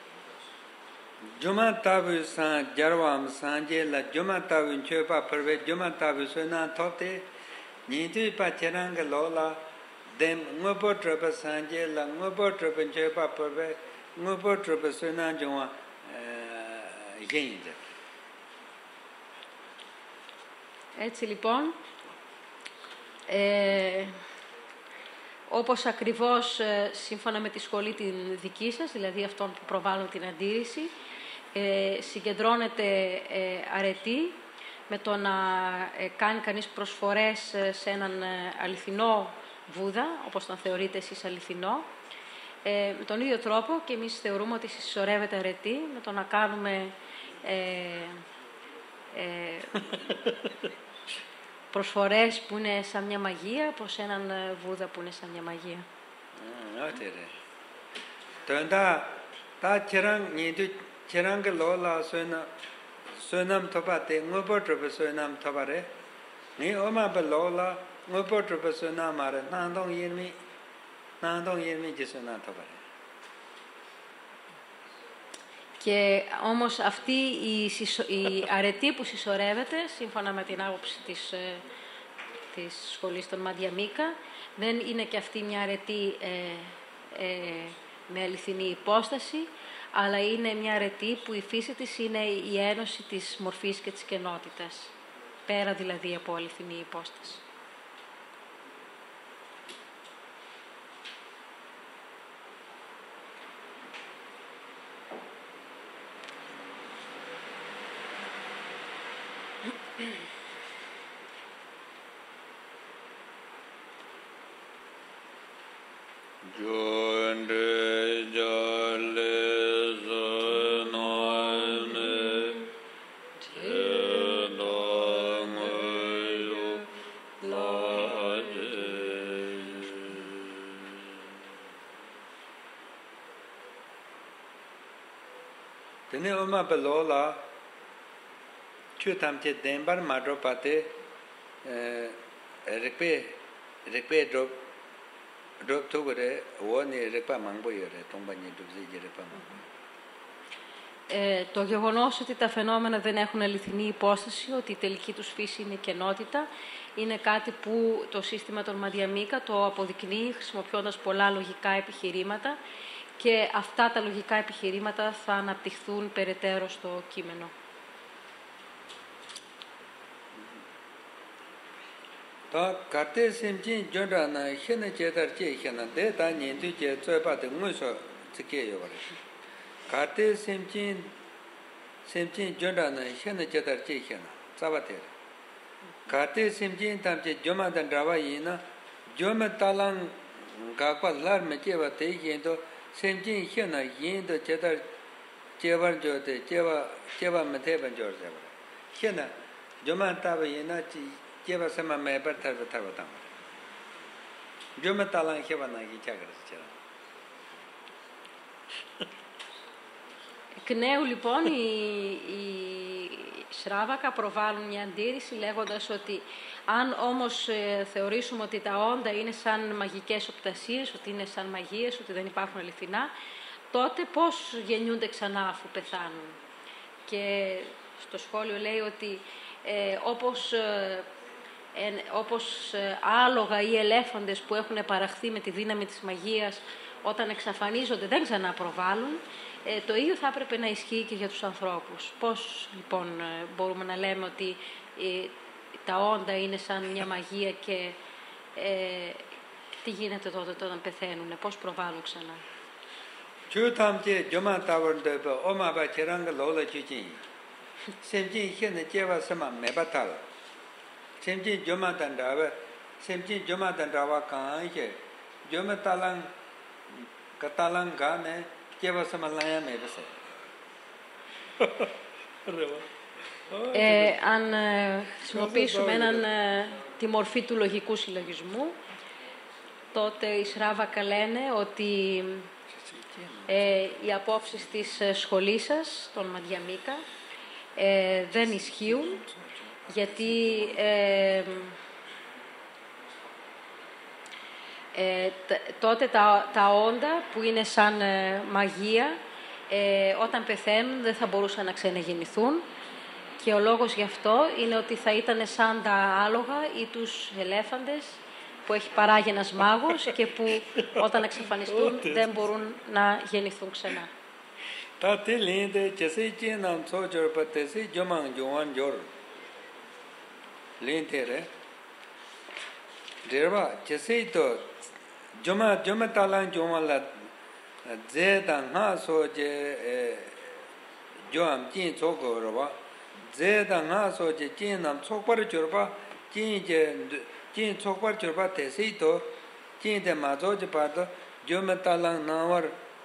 Juma tabu san jarwam sanje la juma tabu chepa perve juma tabu sona tote nitu pa cherang lola dem ngopo tropa sanje la ngopo tropa chepa perve ngopo tropa sona juma yinde. Έτσι λοιπόν, όπως ακριβώς σύμφωνα με τη σχολή την δική σας, δηλαδή αυτών που προβάλλουν την αντίρρηση, συγκεντρώνεται αρετή με το να κάνει κανείς προσφορές σε έναν αληθινό Βούδα, όπως τον θεωρείτε εσείς αληθινό. Με τον ίδιο τρόπο και εμείς θεωρούμε ότι συσσωρεύεται αρετή με το να κάνουμε προσφορές που είναι σαν μια μαγεία προς έναν Βούδα που είναι σαν μια μαγεία. Τόντα τα cherang lola sonam topate ngopotropa sonam topare ni oma lola ngopotropa sonam mare nandong yinmi jisona topare. Και όμως αυτή η αρετή που συσσωρεύεται, σύμφωνα με την άποψη της σχολής των Μαντιαμίκα, δεν είναι και αυτή μια αρετή με αληθινή υπόσταση, αλλά είναι μια αρετή που η φύση της είναι η ένωση της μορφής και της κενότητας, πέρα δηλαδή από αληθινή υπόσταση. Tene oma belola chutamche dembar madro pate rekpe drop togore woni rekpa mangbo yore tongba ni dubzi rekpa mangbo. Το γεγονός ότι τα φαινόμενα δεν έχουν αληθινή υπόσταση, ότι η τελική τους φύση είναι κενότητα, είναι κάτι που το σύστημα των Μαντιαμίκα το αποδεικνύει χρησιμοποιώντας πολλά λογικά επιχειρήματα και αυτά τα λογικά επιχειρήματα θα αναπτυχθούν περαιτέρω στο κείμενο. Tā kārtē simchīn jōrā nā xēnā jētār jē xēnā dē tā nyēntū jē tsōi pā tē ngū sō tsikē yō gārē. kārtē simchīn jōrā nā xēnā jētār jē xēnā tsā pā tē rē. kārtē simchīn tam jē jōmā tā rāwā yī na jōmā tālāng gākwa lār mē jē pā tē xēn tō simchīn xēnā yīn tō jētār jē pā jō tē jē pā mē tē pā jō rē pā. xēnā jōmā tā pā yī na 제바 세마 매버 타르타르다. 좀 달랑 해봐나 기차거든요. Εκ νέου λοιπόν οι Σράβακα προβάλλουν μια αντίρρηση λέγοντας ότι αν όμως θεωρήσουμε ότι τα όντα είναι σαν μαγικές οπτασίες, ότι είναι σαν μαγείες, ότι δεν υπάρχουν αληθινά, τότε πώς γεννιούνται ξανά αφού πεθάνουν. Και στο σχόλιο λέει ότι όπως άλογα ή ελέφαντες που έχουν παραχθεί με τη δύναμη της μαγείας, όταν εξαφανίζονται δεν ξαναπροβάλλουν, το ίδιο θα έπρεπε να ισχύει και για τους ανθρώπους. Πώς λοιπόν μπορούμε να λέμε ότι τα όντα είναι σαν μια μαγεία και τι γίνεται τότε όταν πεθαίνουν, πώς προβάλλουν ξανά. semjin joma tandawa kan ke joma talang katalang ga me jeva samalaya me bese. Αν χρησιμοποιήσουμε τη μορφή του λογικού συλλογισμού, τότε οι Σράβακα λένε ότι οι απόψεις της σχολής σας, των Μαντιαμίκα, δεν ισχύουν, γιατί τότε τα όντα που είναι σαν μαγεία, όταν πεθαίνουν δεν θα μπορούσαν να ξαναγεννηθούν και ο λόγος γι' αυτό είναι ότι θα ήταν σαν τα άλογα ή τους ελέφαντες που έχει παράγει ένας μάγος και που όταν εξαφανιστούν δεν μπορούν να γεννηθούν ξανά. Τα τι λύνεται και σε γίναν τσότζορ πατεσί γιόμαν γιόμαν γιόρ. Λύνεται ρε. Δερβά και σε το γιόμα ταλάν γιόμαν λα ζέταν χάσο και γιόμαν τζιν τσόκο ροβά. ζέταν χάσο και τζιναν τσόκπαρ γιόρβά τζιν τσόκπαρ γιόρβά τεσί το τζιν τε μαζό και πάρτο γιόμα ταλάν ναουαρ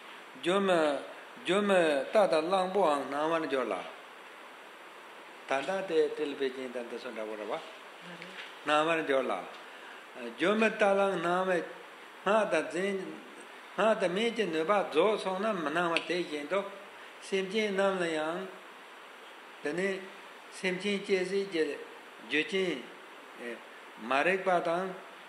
Jome tata langbo ang naman jola. Tata te television tata sonda boraba. Naman jola. Jome talang name ha ta zin ha ta meje ne ba zo sona manama te yin to simjin nam la yang tane simjin jesi je jujin marek ba dang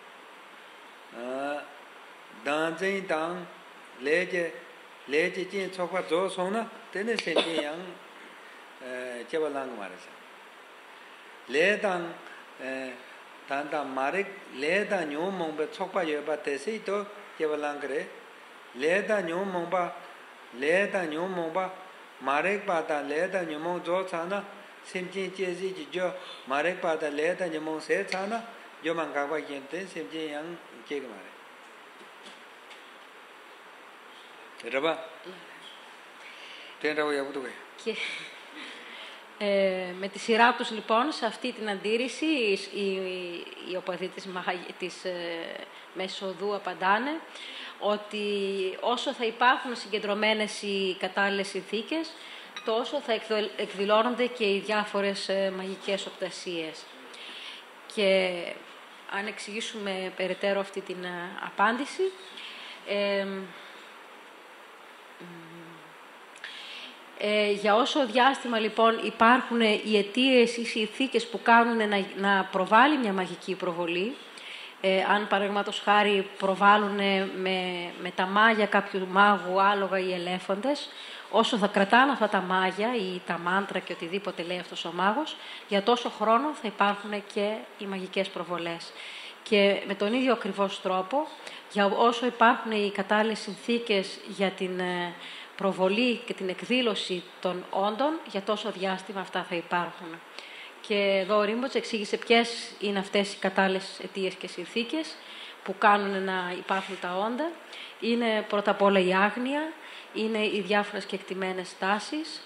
dan zin dang leje leje jin chokwa zo sona tene semjin yang jeba lang marasa le dang tanda marek le da nyu mong be chokpa yoba tese to jeba lang kare le da nyu mong ba marek ba da le da nyu mong zo chana semjin jesi ji jo marek ba da le da nyu mong se chana yo man ga ba yin ten semjin yang ke ga mare Ραβά. Τι είναι ραβά που και με τη σειρά τους λοιπόν σε αυτή την αντίρρηση οι οπαδοί της Μεσοδού απαντάνε ότι όσο θα υπάρχουν συγκεντρωμένες οι κατάλληλες συνθήκες, τόσο θα εκδηλώνονται και οι διάφορες μαγικές οπτασίες. Και αν εξηγήσουμε περαιτέρω αυτή την απάντηση, για όσο διάστημα λοιπόν υπάρχουν οι αιτίες ή οι συνθήκες που κάνουν να προβάλλει μια μαγική προβολή, αν παραδείγματος χάρη προβάλλουν με τα μάγια κάποιου μάγου, άλογα ή ελέφαντες, όσο θα κρατάνε αυτά τα μάγια ή τα μάντρα και οτιδήποτε λέει αυτός ο μάγος, για τόσο χρόνο θα υπάρχουν και οι μαγικές προβολές. Και με τον ίδιο ακριβώς τρόπο, για όσο υπάρχουν οι κατάλληλες συνθήκες για την προβολή και την εκδήλωση των όντων, για τόσο διάστημα αυτά θα υπάρχουν. Και εδώ ο Ρίμποτς εξήγησε ποιες είναι αυτές οι κατάλληλες αιτίες και συνθήκες που κάνουν να υπάρχουν τα όντα. Είναι πρώτα απ' όλα η άγνοια, είναι οι διάφορες κεκτημένες τάσεις.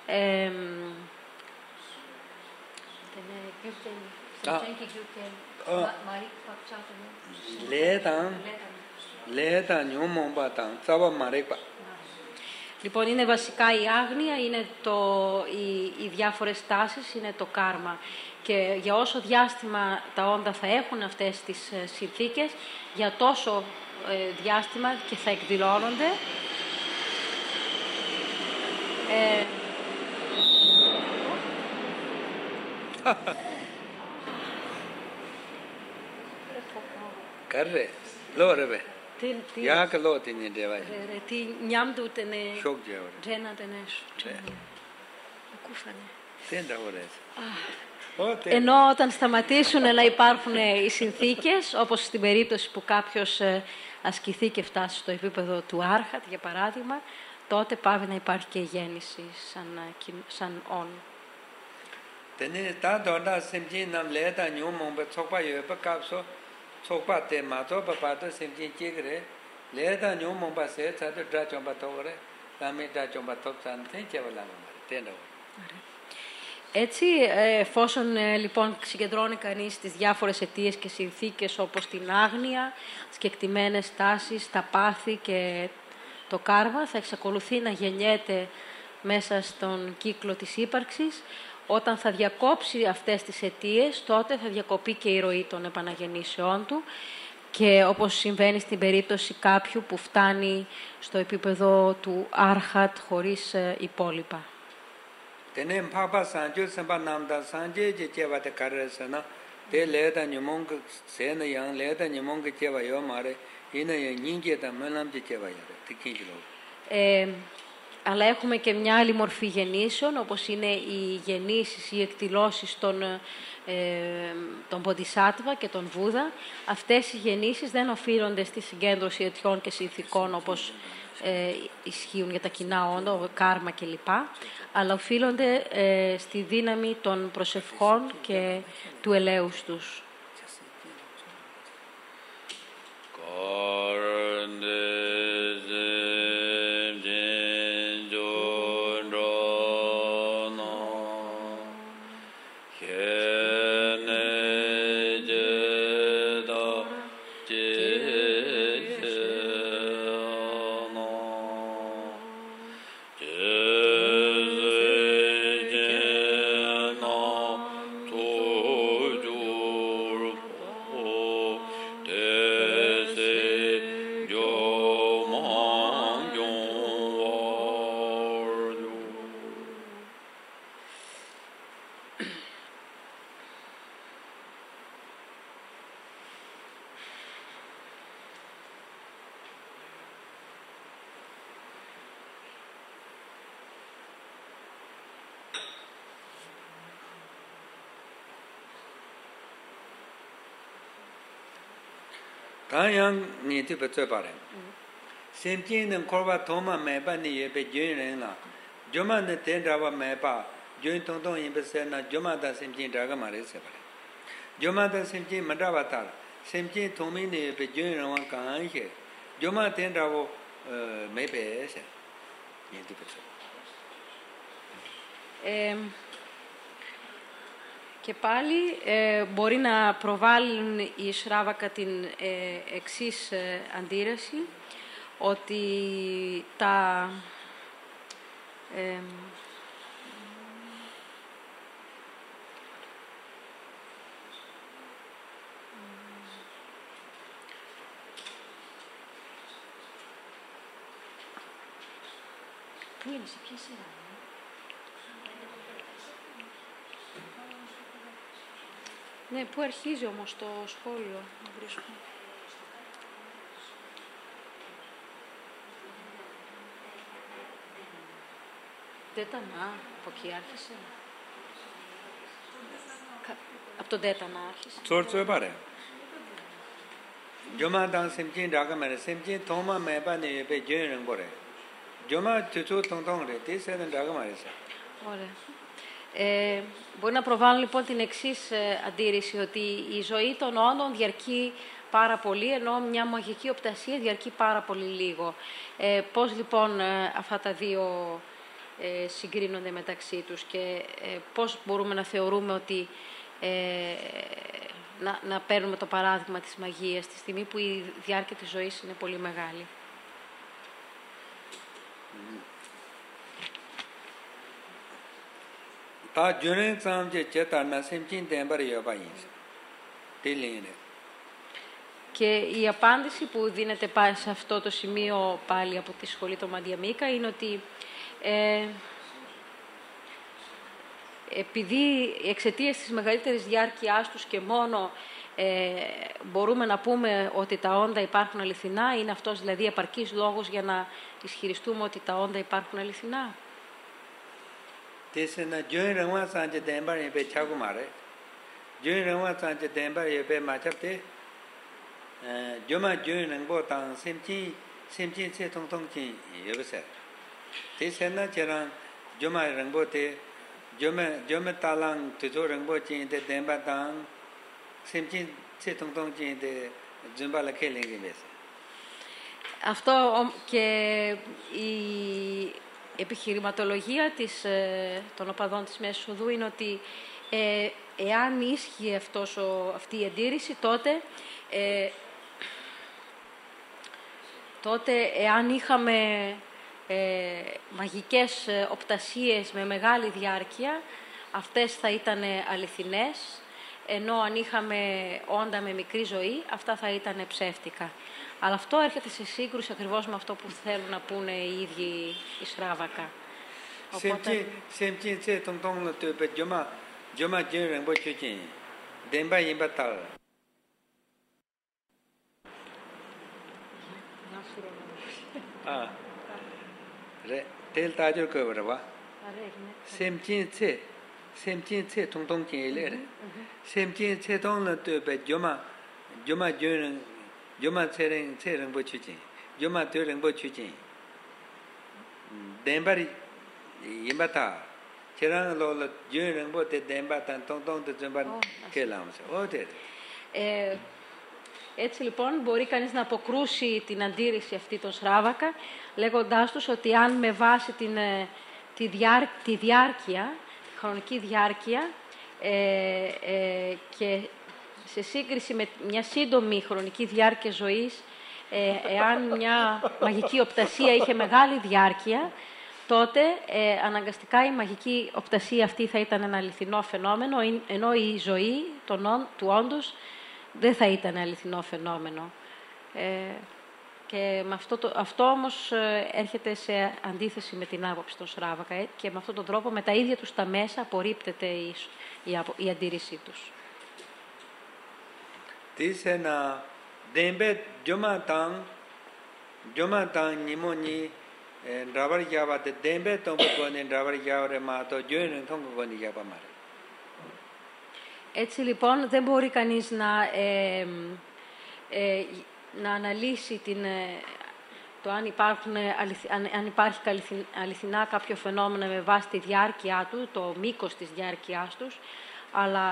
Λοιπόν, είναι βασικά η άγνοια, είναι οι διάφορες τάσεις, είναι το κάρμα. Και για όσο διάστημα τα όντα θα έχουν αυτές τις συνθήκες, για τόσο διάστημα και θα εκδηλώνονται. Καρέ, λόρε. Για καλό την ιδέα. Τι νιάμτου τενε. Σοκ τζέω. Τζένα τενε. Κούφανε. Τέντα ώρες. Ενώ όταν σταματήσουν να υπάρχουν οι συνθήκες, όπως στην περίπτωση που κάποιος ασκηθεί και φτάσει στο επίπεδο του άρχατ, για παράδειγμα, τότε πάβει να υπάρχει και η γέννηση σαν όν. Τενε τα δόντα συμπτή να λέτα νιούμον με τσοκπά ιωπα κάψο, τσοκπά τέματο, παπάτο συμπτή κύκρε, λέτα νιούμον πασέ, τσάτο τράτσον πατόγρε, λάμι τράτσον πατόψαν, τέντε βαλάμον, τέντα ώρες. Έτσι, εφόσον λοιπόν συγκεντρώνει κανείς τις διάφορες αιτίες και συνθήκες όπως την άγνοια, τις κεκτημένες τάσεις, τα πάθη και το κάρμα, θα εξακολουθεί να γεννιέται μέσα στον κύκλο της ύπαρξης. Όταν θα διακόψει αυτές τις αιτίες, τότε θα διακοπεί και η ροή των επαναγεννήσεών του και όπως συμβαίνει στην περίπτωση κάποιου που φτάνει στο επίπεδο του άρχατ χωρίς υπόλοιπα. Tene papa sanju sempa namda sanje je cheva te karresana te leda nyumong sena yang leda nyumong cheva yo mare ina ye nyinge da melam je cheva yare tikilo. Αλλά έχουμε και μια άλλη μορφή γεννήσεων, όπως είναι οι γεννήσεις, οι εκδηλώσεις των Bodhisattva και των Βούδα. Αυτές οι γεννήσεις δεν οφείλονται στη συγκέντρωση αιτιών και συνθηκών, όπως ισχύουν για τα κοινά όντα, κάρμα κλπ. Αλλά οφείλονται στη δύναμη των προσευχών και του ελέους τους. Tanyang ni ti betso pare. Semjin den korba thoma me ba ni ye be jyin ren la. Joma ne ten da ba me ba jyin tong tong yin be se na joma da semjin da ga ma re se pare. Joma da semjin ma da ba ta. Semjin thong mi ni be jyin ren wa kan ye. Joma ten da wo me be se. Ni ti betso. Και πάλι μπορεί να προβάλλουν οι Σράβακα την εξής αντίρρηση, ότι τα Πού είναι, σε ποια σειρά? Ναι, πού αρχίζει όμως το σχόλιο να βρίσκω. Τέτανα, από εκεί άρχισε. Από τον Τέτανα άρχισε. Τσόρτσο πάρε. Γιώμα τάν σιμκίν ράγαμέρε, σιμκίν τόμα με πάνε επέ γιόνιρεν μπορέ. Γιώμα τσουτσού τόντον ρε, τι σέδεν ράγαμέρε. Ωραία. Μπορεί να προβάλλω λοιπόν την εξής αντίρρηση, ότι η ζωή των όντων διαρκεί πάρα πολύ, ενώ μια μαγική οπτασία διαρκεί πάρα πολύ λίγο. Πώς λοιπόν αυτά τα δύο συγκρίνονται μεταξύ τους και πώς μπορούμε να θεωρούμε ότι να παίρνουμε το παράδειγμα της μαγείας τη στιγμή που η διάρκεια της ζωής είναι πολύ μεγάλη. Τα γιόνιρεν τσάμ και τσέτα να σιμκίν τέμπαρ ιωπαγίνς. Τι λένε. Και η απάντηση που δίνεται σε αυτό το σημείο πάλι από τη σχολή των Μαντιαμίκα είναι ότι επειδή εξαιτίας της μεγαλύτερης διάρκειάς τους και μόνο μπορούμε να πούμε ότι τα όντα υπάρχουν αληθινά, είναι αυτός δηλαδή επαρκής λόγος για να ισχυριστούμε ότι τα όντα υπάρχουν αληθινά. Τέσσερα γιόνιρεν βά τσάμ και τέμπαρ επέ τσάκουμάρε. Γιόνιρεν βά τσάμ και τέμπαρ επέ μάτσαπτε. Γιώμα γιόνιρεν μπο τάν σιμκίν 체 통통 kin yobse. Tésena cheran γιώμα ρεγμπο τε γιώμα τάλαν τεζο ρεγμπο kin τε τέμπα τάν σιμκίν 체 통통 kin τε τζουμπα λακέ λεγγιμες. Αυτό και η επιχειρηματολογία των οπαδών της Μέσης Οδού είναι ότι εάν ίσχυε αυτή η αντίρρηση, τότε εάν είχαμε μαγικές οπτασίες με μεγάλη διάρκεια, αυτές θα ήταν αληθινές, ενώ αν είχαμε όντα με μικρή ζωή, αυτά θα ήταν ψεύτικα. Αλλά αυτό έρχεται σε σύγκρουση ακριβώς με αυτό που θέλουν να πούνε οι ίδιοι οι Σράβακα. Σιμκίν 체 통통 το επέ γιώμα γιόνιρεν μπο τσουκίν. Δέμπα ιμπα τάλ. Ρε, τέλ τάζορ κόβερα βά. Σιμκίν 체 통통 kin ηλέ. Σιμκίν 체 통통 το επέ γιώμα 체 ρεγμπο τσουκίν. Γιώμα τε ρεγμπο τσουκίν. Δέμπα ιμπα τάλ. Cheran lo γιόνιρεν μπο τε δέμπα τάν τόντον τε τζουμπα κέλαμσε. Ότε. Έτσι λοιπόν μπορεί κανείς να αποκρούσει την αντίρρηση αυτή των Σράβακα, λέγοντάς τους ότι αν με βάση τη διάρκεια, τη χρονική διάρκεια και σε σύγκριση με μια σύντομη χρονική διάρκεια ζωής, εάν μια μαγική οπτασία είχε μεγάλη διάρκεια, τότε αναγκαστικά η μαγική οπτασία αυτή θα ήταν ένα αληθινό φαινόμενο, ενώ η ζωή του όντως δεν θα ήταν αληθινό φαινόμενο. Και με αυτό όμως έρχεται σε αντίθεση με την άποψη των Σράβακα και με αυτόν τον τρόπο με τα ίδια τους τα μέσα απορρίπτεται η αντίρρησή τους. Τι ένα δέμπε γιώμα τάν νιμόνι ράβαρ γιάβατε δέμπε τον πεκόνι ράβαρ γιάβαρε μα το γιόνιρεν τον πεκόνι γιάβαμάρε. Έτσι λοιπόν δεν μπορεί κανείς να αναλύσει το αν υπάρχει αληθινά κάποιο φαινόμενο με βάση τη διάρκεια του, το μήκος της διάρκειάς τους, αλλά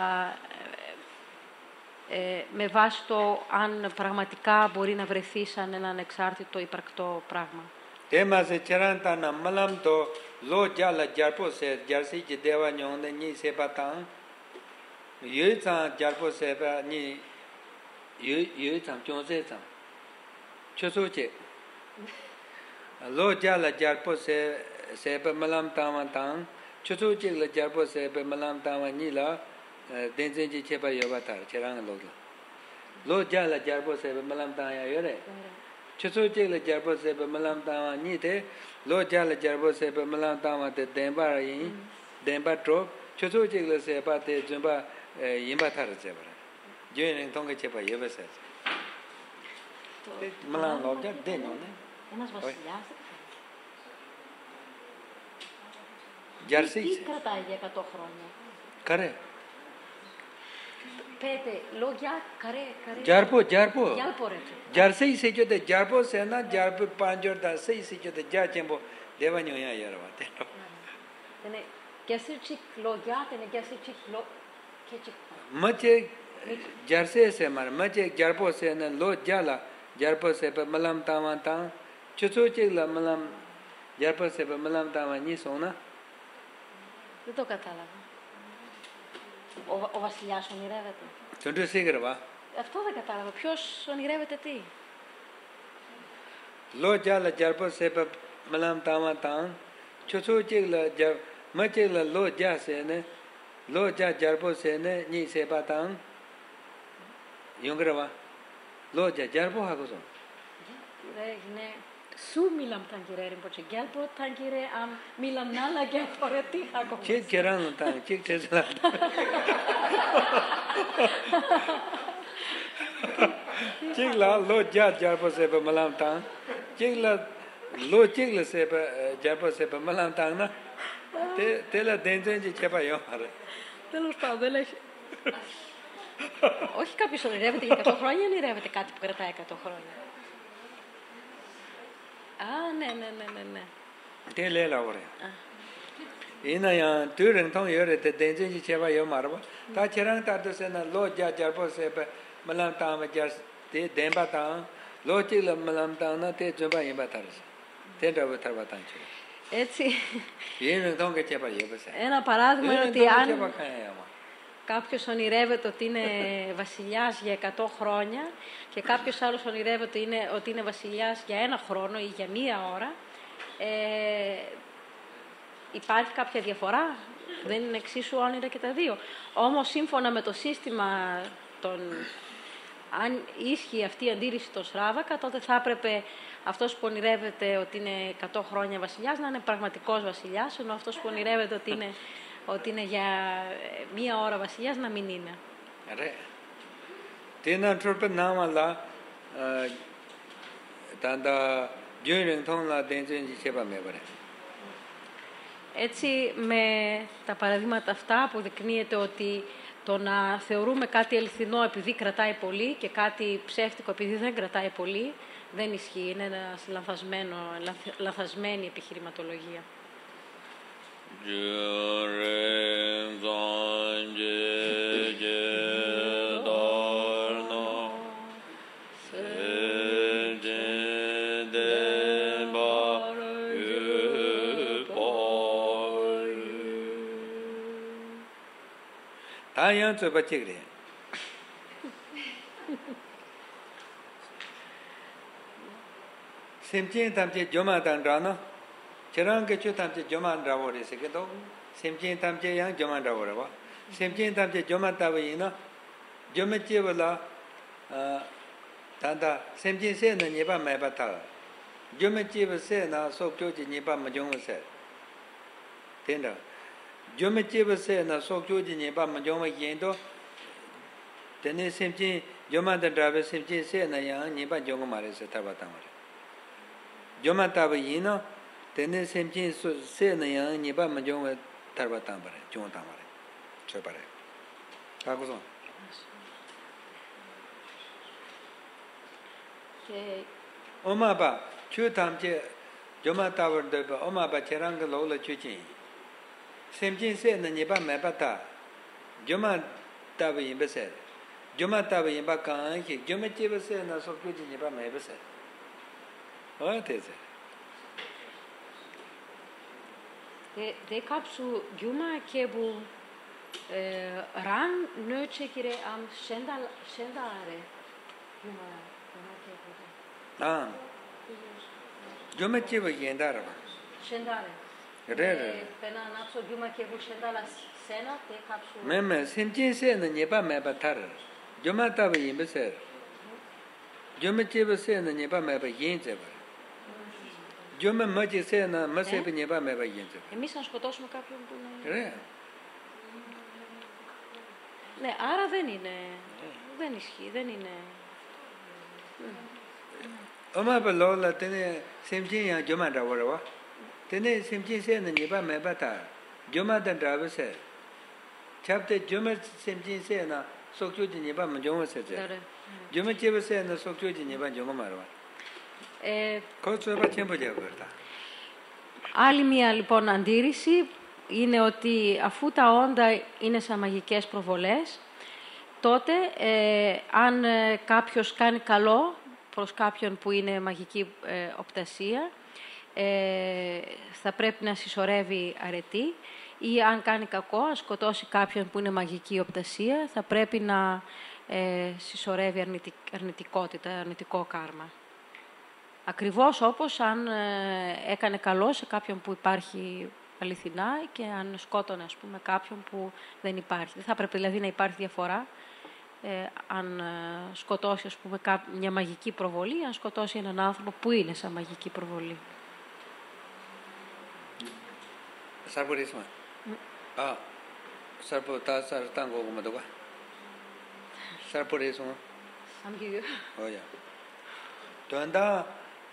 με βάση το αν πραγματικά μπορεί να βρεθεί σαν ένα ανεξάρτητο υπαρκτό πράγμα. Τέμασε τσεράντα να μαλάμ το λό τζάλα τζάρπο σε τζάρσί και δεύα νιόντε νι σε πατάν. Yui tsang jarpo sepa ni yui tsang chonse tsang choso che lo jala jarpo sepa malam tama tang choso che la jarpo sepa malam tama ni la denzen chi chepa yoba tar cherang lo jala jarpo sepa malam tama ya yore choso che la jarpo sepa malam tama ni te lo jala jarpo sepa malam tama te denba yin denba trop choso che la sepa te jumba 임바타를 제발. 저희는 동계 제발 예배서. 말랑 넣자 되노네. Ένας βασιλιάς. Jersey. Τι κρατάει για 100 χρόνια. Καρέ. Πέτε, λόγια, καρέ. Jarpo. Γιάλπο ρε. Jersey se yo de Jarpo se na Jarpo panjor da sei se yo de Jachembo devanyo ya yarwa. Τενε κέσιρτσικ λόγια, τενε κέσιρτσικ κέτσικ. Mache Jersey se mar mache Jarpo se na lo jala Jarpo se pa malam tamanta chuchu chila malam Jarpo se pa malam tamani sona. Δεν το κατάλαβα. Ο βασιλιάς ονειρεύεται. Chontu sigrava. Αυτό δεν κατάλαβα. Ποιος ονειρεύεται τι. Lo jala Jarpo se pa malam tamanta chuchu chila mache la lo ja se ne lo ja Jarpo se ne ni se pa tang yungrava. Lo ja Jarpo ha koso. Είναι σου μίλαμ ταν κύριε Ριμπότσι. Γιάλπο ταν κύριε μίλαμ νάλα και φορετή ακόμα. Chik keran tang chik tesla. Chik la lo ja Jarpo se pa malam tang. Chik la lo chik la se pa Jarpo se pa malam tang na. Te la denzen ji chepa yo mare. Τέλος πάντων, δεν έχει. Όχι κάποιος ονειρεύεται για 100 χρόνια, ονειρεύεται κάτι που κρατάει 100 χρόνια. Α, ναι. Te le la ore. Ina ya tu reng tong yo re te denzen ji chepa yo mare ba. Ta cherang ta to se na lo ja Jarpo se pa malam tang ma jar te denba tang lo chik la malam tang na te jumba yin ba tar. Te da ba tar ba tang chi. Έτσι, Yin reng tong ke chepa yo ba se. ένα παράδειγμα είναι Yin ότι reng tong αν chepa kaya ya ma. κάποιος ονειρεύεται ότι είναι βασιλιάς για 100 χρόνια και κάποιος άλλος ονειρεύεται ότι είναι βασιλιάς για 1 χρόνο ή για 1 ώρα, υπάρχει κάποια διαφορά. Δεν είναι εξίσου όνειρα και τα δύο. Όμως, σύμφωνα με το σύστημα αν ίσχυε αυτή η αντίρρηση των Σράβακα, τότε θα έπρεπε αυτός που ονειρεύεται ότι είναι 100 χρόνια βασιλιάς να είναι πραγματικός βασιλιάς, ενώ αυτός που ονειρεύεται ότι είναι για 1 ώρα βασιλιάς να μην είναι. Ρε. Τένα τρόπε νάμα λα τάντα γιούριν τόν λα τένζεν τσι τσέπα με βαρε. Έτσι, με τα παραδείγματα αυτά αποδεικνύεται ότι το να θεωρούμε κάτι αληθινό επειδή κρατάει πολύ και κάτι ψεύτικο επειδή δεν κρατάει πολύ, δεν ισχύει. Είναι ένας λανθασμένη επιχειρηματολογία. Άιαν το πατσίγρι. Simchin tamche joma tan rana, cherang ke chu tamche joma rawo re se ke to, simchin tamche yang joma rawo re ba, simchin tamche joma tawi na, joma che wala, tanda simchin se na nipa mai ba ta, joma che wa se na sok chu ji nipa ma jong se, tenda, joma che wa se na sok chu ji nipa ma jong yin to, tene simchin joma tan rawo simchin se na yang nipa jong ma re se ta ba ta ma re. Joma taba yina, tene semchin se na yang nipa ma jongwa tarba tambare, jongwa tambare, chopare. Kako son? Oma ba, chu tamche, joma tabar doba, oma ba cheranga lola chu chin. Semchin se na nipa ma bata, joma taba yinba se, joma taba yinba kaan ki, joma cheba se na sokyo chi nipa ma yinba se. Det kapsu juma kebu ran nöche kire am shendare juma kebu. Ah. Juma cheba yendara ba. Shendare. Re. Pena napso juma kebu shendala sena te kapsu. Me simchin se na nipa ma ba tar. Juma ta ba yinba se. Juma cheba se na nipa ma ba yin se ba. Juma maji se na ma se ba nipa ma ba yin se. Εμείς να σκοτώσουμε κάποιον που είναι... Ρε. Ναι, άρα δεν είναι... Δεν ισχύει, δεν είναι... Oma ba lo la tene simchin ya juma da wa wa. Tene simchin se na nipa ma ba ta. Joma dan driver se. Chapte Joma simjin se na sokyo ji niba manjong se se. Joma chebe se na sokyo ji niba joma marwa. Κότσο έπα πορτά. Άλλη μία λοιπόν αντίρρηση είναι ότι αφού τα όντα είναι σαν μαγικές προβολές, τότε αν κάποιος κάνει καλό προς κάποιον που είναι μαγική οπτασία, θα πρέπει να συσσωρεύει αρετή, ή αν κάνει κακό, αν σκοτώσει κάποιον που είναι μαγική οπτασία, θα πρέπει να συσσωρεύει αρνητικότητα, αρνητικό κάρμα. Ακριβώς όπως αν έκανε καλό σε κάποιον που υπάρχει αληθινά και αν σκότωνε, ας πούμε, κάποιον που δεν υπάρχει. Δεν θα πρέπει δηλαδή να υπάρχει διαφορά αν σκοτώσει, ας πούμε, μια μαγική προβολή, αν σκοτώσει έναν άνθρωπο που είναι σαν μαγική προβολή. Σαρπορίσμα. Σαρποτά, σαρτάγκο, κομμάτω. Σαρπορίσμα. Αμγείο. Όχι. Το αντά,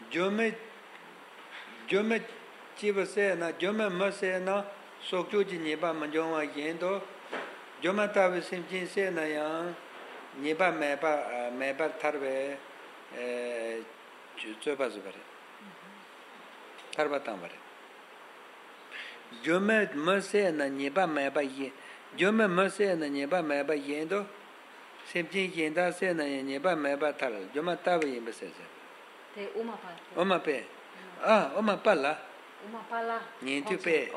Jome chibasena, Jome masena, sokyo ji niba manjongwa yendo, Joma tabi simjin sena yang, niba meba tarbe, zoba zubare. Tarba tambare. Jome masena niba meba yen, Jome masena niba meba yendo, simjin yenda sena niba meba tar, Joma tabi yen basese. Oma pe. Oma pala. Uma pala. Niente pe.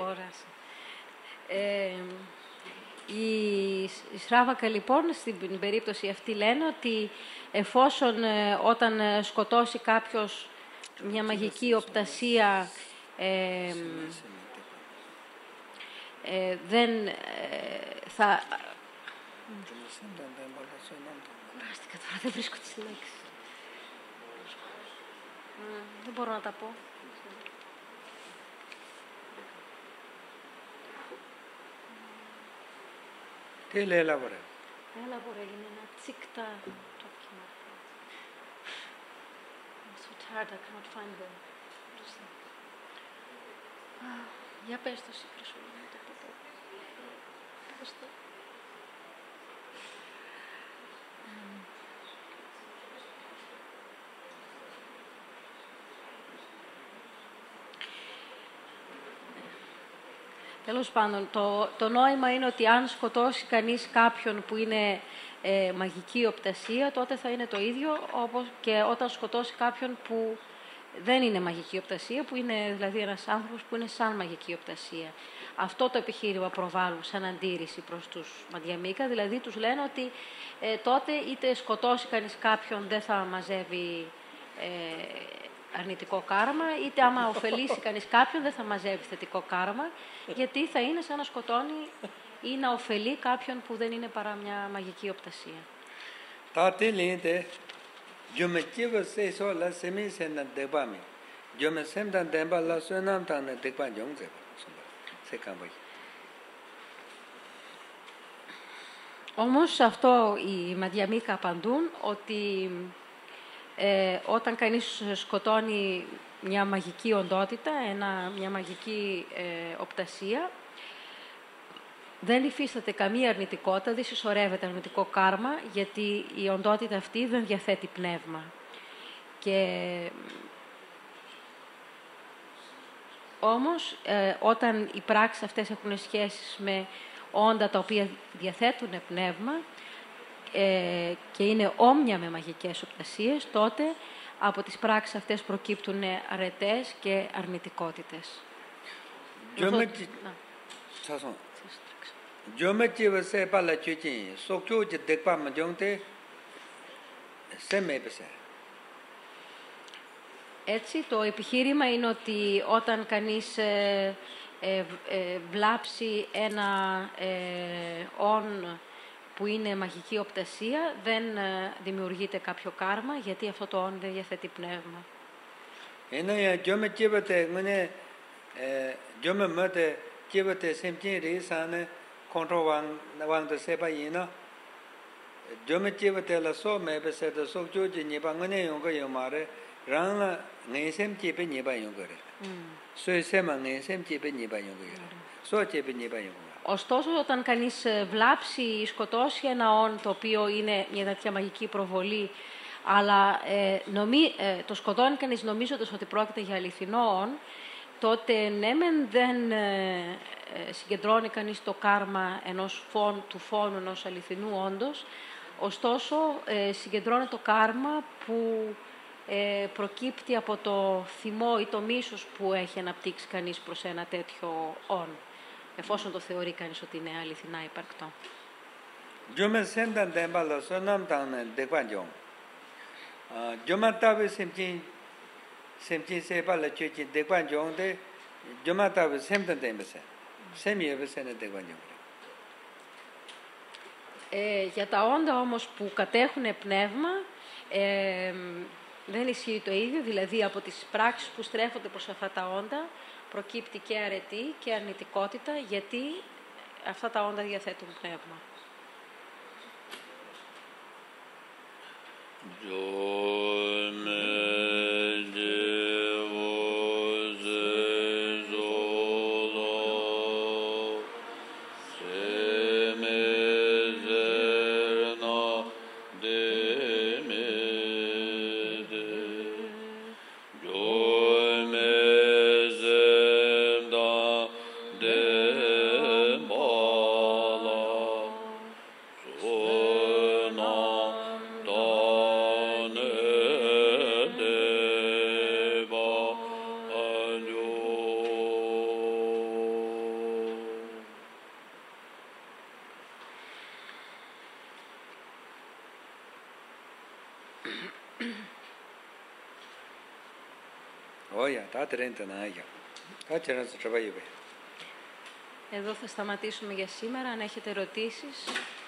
Οι Σράβακα λοιπόν στην περίπτωση αυτή λένε ότι εφόσον όταν σκοτώσει κάποιος μια μαγική οπτασία δεν θα... Κουράστηκα τώρα, δεν βρίσκω τις λέξεις. Δεν μπορώ να τα πω. Τι λέει έλαβορε. Έλαβορε είναι ένα τσίκτα ντόκιμα. I'm so tired, I cannot find the... Για πες το σύγκρισο, να το πω. Πες το. Τέλος πάντων, το νόημα είναι ότι αν σκοτώσει κανείς κάποιον που είναι μαγική οπτασία, τότε θα είναι το ίδιο όπως και όταν σκοτώσει κάποιον που δεν είναι μαγική οπτασία, που είναι δηλαδή ένας άνθρωπος που είναι σαν μαγική οπτασία. Αυτό το επιχείρημα προβάλλουν σαν αντίρρηση προς τους Μαντιαμίκα, δηλαδή τους λένε ότι τότε είτε σκοτώσει κανείς κάποιον δεν θα μαζεύει αρνητικό κάρμα, είτε άμα ωφελήσει κανείς κάποιον δεν θα μαζεύει θετικό κάρμα, γιατί θα είναι σαν να σκοτώνει ή να ωφελεί κάποιον που δεν είναι παρά μια μαγική οπτασία. Τάτε λένε, Jome chiba se so la semi se na deba mi. Jome sem dan deba la so nam tan na deba jong se kambai. Όμως αυτό οι Μαντιαμίκα απαντούν ότι όταν κανείς σκοτώνει μια μαγική οντότητα, μια μαγική οπτασία, δεν υφίσταται καμία αρνητικότητα, δεν συσσωρεύεται αρνητικό κάρμα, γιατί η οντότητα αυτή δεν διαθέτει πνεύμα. Και όμως, όταν οι πράξεις αυτές έχουν σχέσεις με όντα τα οποία διαθέτουν πνεύμα και είναι όμοια με μαγικές οπτασίες, τότε από τις πράξεις αυτές προκύπτουν αρετές και αρνητικότητες. Έτσι, το επιχείρημα είναι ότι όταν κανείς βλάψει ένα όν που είναι μαγική οπτασία, δεν δημιουργείται κάποιο κάρμα, γιατί αυτό το όν δεν διαθέτει πνεύμα. Jebate semjin ri san control wang de sepa yina jome jebate la so me be se de so jo ji ni ba ngane yong ge yong ma re ran la ngai sem ji be ni ba yong ge re so se ma ngai sem ji be ni ba yong ge re Ωστόσο, όταν κανείς βλάψει ή σκοτώσει ένα όν, το οποίο είναι μια τέτοια μαγική προβολή, αλλά το σκοτώνει κανείς νομίζοντας ότι πρόκειται για αληθινό όν, τότε ναι μεν δεν συγκεντρώνει κανείς το κάρμα του φόνου ενός αληθινού όντως, ωστόσο συγκεντρώνει το κάρμα που προκύπτει από το θυμό ή το μίσος που έχει αναπτύξει κανείς προς ένα τέτοιο όν, εφόσον το θεωρεί κανείς ότι είναι αληθινά υπαρκτό. Για τα όντα όμως που κατέχουν πνεύμα, δεν ισχύει το ίδιο, δηλαδή από τις πράξεις που στρέφονται προς αυτά τα όντα προκύπτει και αρετή και αρνητικότητα, γιατί αυτά τα όντα διαθέτουν πνεύμα. Εδώ θα σταματήσουμε για σήμερα. Αν έχετε ερωτήσεις.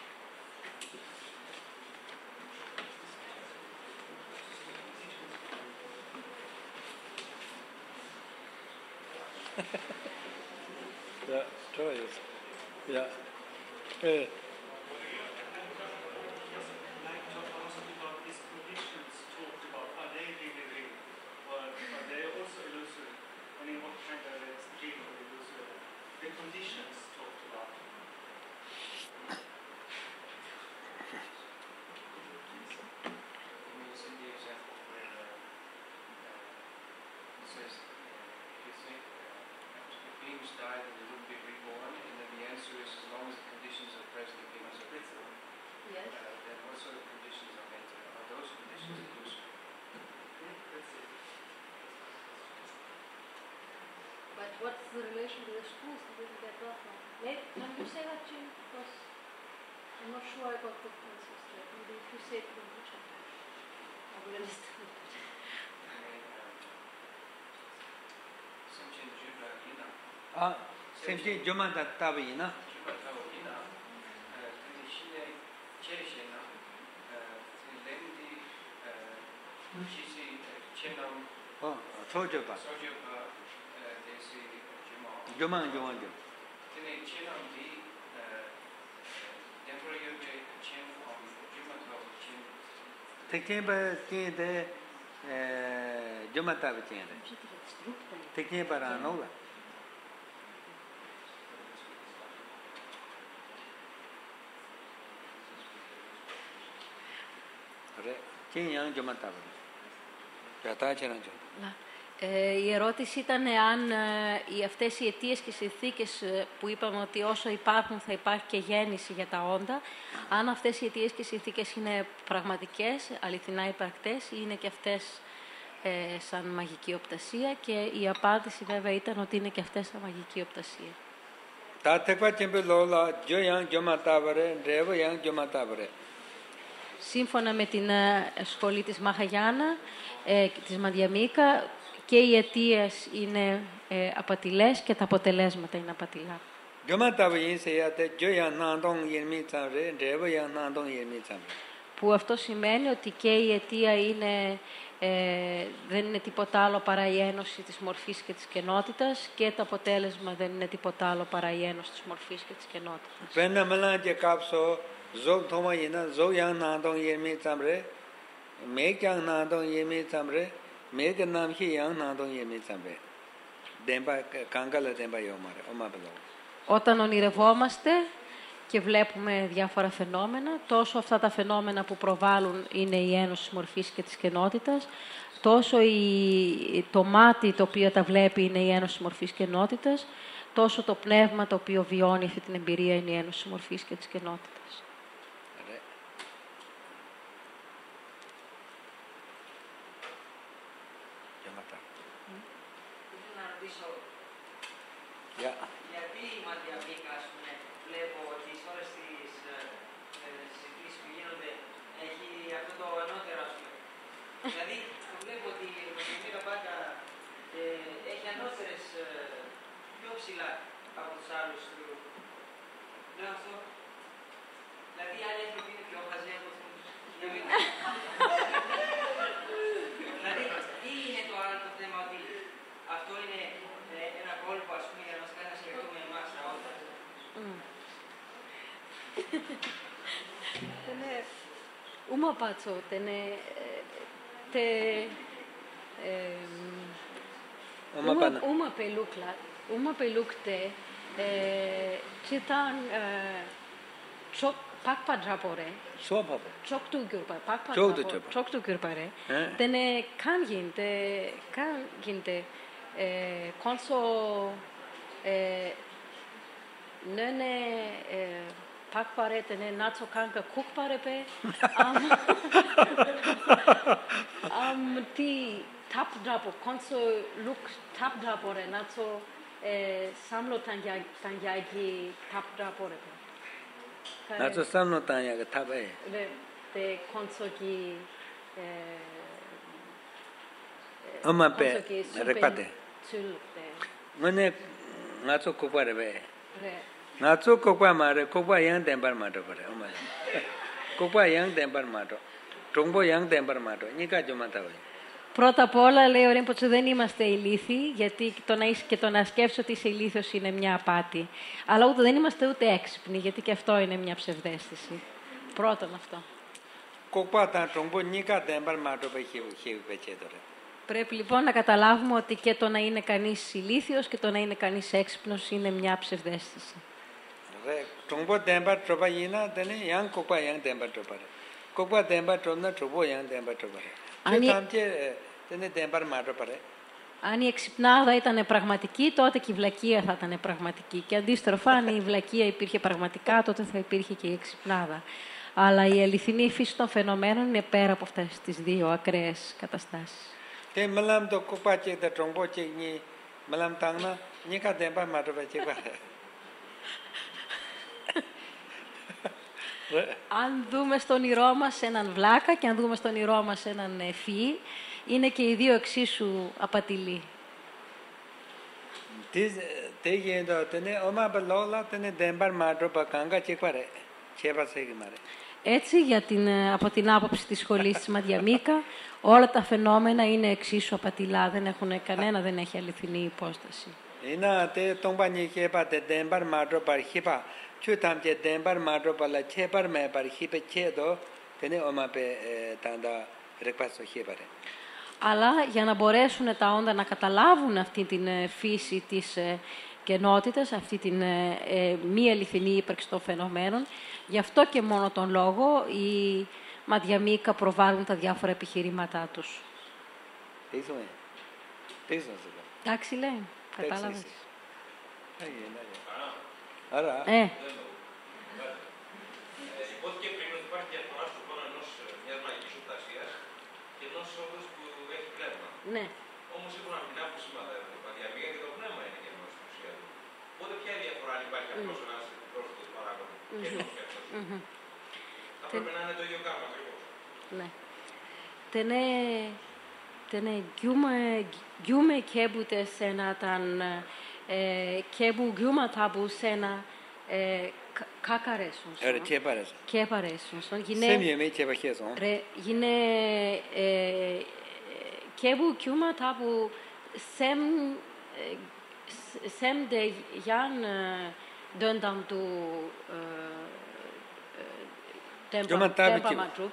What's the relation to the schools? I didn't get that one. Can you say that, Jim? Because I'm not sure I got the answer straight. Maybe if you say it in the chat, I will understand it. Semchin Jumanda Tabina. Oh, Sojoba. Juman. Tekemba tiende Jumata tiende. Tekemba Ranola. Kinyang Jumata. Η ερώτηση ήταν αν αυτές οι αιτίες και συνθήκες που είπαμε ότι όσο υπάρχουν θα υπάρχει και γέννηση για τα όντα, αν αυτές οι αιτίες και συνθήκες είναι πραγματικές, αληθινά υπαρκτές, ή είναι και αυτές σαν μαγική οπτασία, και η απάντηση βέβαια ήταν ότι είναι και αυτές σαν μαγική οπτασία. Σύμφωνα με την σχολή της Μαχαγιάνα, της Μαντιαμίκα, και οι αιτίες είναι απατηλές και τα αποτελέσματα είναι απατηλά. Που αυτό σημαίνει ότι και η αιτία δεν είναι τίποτα άλλο παρά η ένωση της μορφής και της κενότητας, και το αποτέλεσμα δεν είναι τίποτα άλλο παρά η ένωση της μορφής και της κενότητας. Όταν ονειρευόμαστε και βλέπουμε διάφορα φαινόμενα, τόσο αυτά τα φαινόμενα που προβάλλουν είναι η ένωση της μορφής και της κενότητας, τόσο το μάτι το οποίο τα βλέπει είναι η ένωση της μορφής και ενότητας, τόσο το πνεύμα το οποίο βιώνει αυτή την εμπειρία είναι η ένωση της μορφής και της κενότητας. Γιατί η Μαδιαμίκα, βλέπω ότι στις ώρες της συζητήσεις που γίνονται έχει αυτό το ανώτερο, ας πούμε. Δηλαδή, βλέπω ότι η Μαδιαμίκα πάντα έχει ανώτερες πιο ψηλά από τους άλλους. Λέω αυτό. Δηλαδή, άλλοι άνθρωποι είναι πιο χαζοί από αυτούς. Δηλαδή, τι είναι το άλλο το θέμα, ότι αυτό είναι ένα κόλπο, ας πούμε, για να μας κάνει να σκεφτούμε εμάς τα όλα. Uma pazzo, uma pelukte, chitan chok pakpa drapore. Chok tu gyurpa, pakpa drapore. Chok tu gyurpare. Tene kan ginte konso nene pakpare tene natso kanka kukpare pe am ti tap drapo konso look tap drapore natso samlo tangyagi tap drapore pe natso samlo tangyagi tap te konso ki Oma pe repate mane natso kukpare pe natso kukpa mare kukpa yang tembar mato pare oma kukpa yang tembar mato trombo yang tembar mato nika jomata hoy. Πρώτα απ' όλα, λέει ο Ρίμποτσε, δεν είμαστε ηλίθιοι, γιατί το να σκέφτεσαι ότι είσαι ηλίθιος είναι μια απάτη. Αλλά ούτε δεν είμαστε ούτε έξυπνοι, γιατί και αυτό είναι μια ψευδαίσθηση. Πρώτον αυτό. Πρέπει λοιπόν να καταλάβουμε ότι και το να είναι κανείς ηλίθιος και το να είναι κανείς έξυπνος είναι μια ψευδαίσθηση. Αν η εξυπνάδα ήταν πραγματική, τότε και η βλακεία θα ήταν πραγματική. Και αντίστροφα, αν η βλακεία υπήρχε πραγματικά, τότε θα υπήρχε και η εξυπνάδα. Αλλά η αληθινή φύση των φαινομένων είναι πέρα από αυτές τις δύο ακραίες καταστάσεις. Αν δούμε στον όνειρό μας έναν βλάκα και αν δούμε στον όνειρό μας έναν ευφυή, είναι και οι δύο εξίσου απατηλοί. Έτσι, από την άποψη της σχολής της Μαδιαμίκα, όλα τα φαινόμενα είναι εξίσου απατηλά, κανένα δεν έχει αληθινή υπόσταση. Αλλά για να μπορέσουν τα όντα να καταλάβουν αυτή την φύση της κενότητας, αυτή την μη αληθινή ύπαρξη των φαινομένων, γι' αυτό και μόνο τον λόγο οι Μαδιαμίκα προβάλλουν τα διάφορα επιχειρήματά τους. Εντάξει λέει, κατάλαβες. Υπόθηκε πριν ότι υπάρχει διαφορά στο πόνο μιας μαγικής οπτασίας και ενός σώματος που έχει πνεύμα. Ναι. Όμως σύμφωνα με την άποψη Μαδιαμίκα και το πνεύμα είναι και ενός στην ουσία του. Οπότε ποια είναι η διαφορά αν υπάρχει απλώς ένας πρόσθετος παράγοντας και ενός και αυτός. Θα πρέπει να είναι το ίδιο κάρμα ακριβώς. Ναι. Τενέ γιούμε κέμπουνε σένα κέμπου γιούματα που σένα κακαρέσουν. Και παρέσουν. Γίνε κέμπου γιούματα που σέμ δε γιάν δόνταμ του τέμπαματρουπ.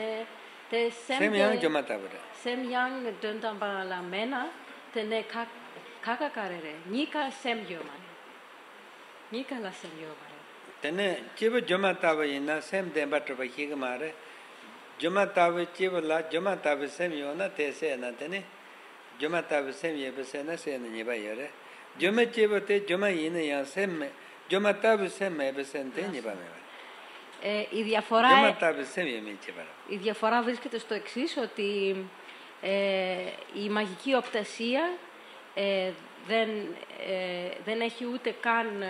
Σέμ γιάν δόνταμ παραλαμμένα, τενέ κακακαρέρε. Νίκα σέμ γιώμαν. Νίκαλα σε λίγο. Tene chibu joma tabu yina sem denpa trupa higamare. Joma tabu chibu la joma tabu sem yona te se na tene. Joma tabu sem yeba se na se na niba yore. Joma chibu te joma yina ya sem joma tabu sem yeba se te niba me. Η διαφορά βρίσκεται στο εξής, ότι η μαγική οπτασία δεν έχει ούτε καν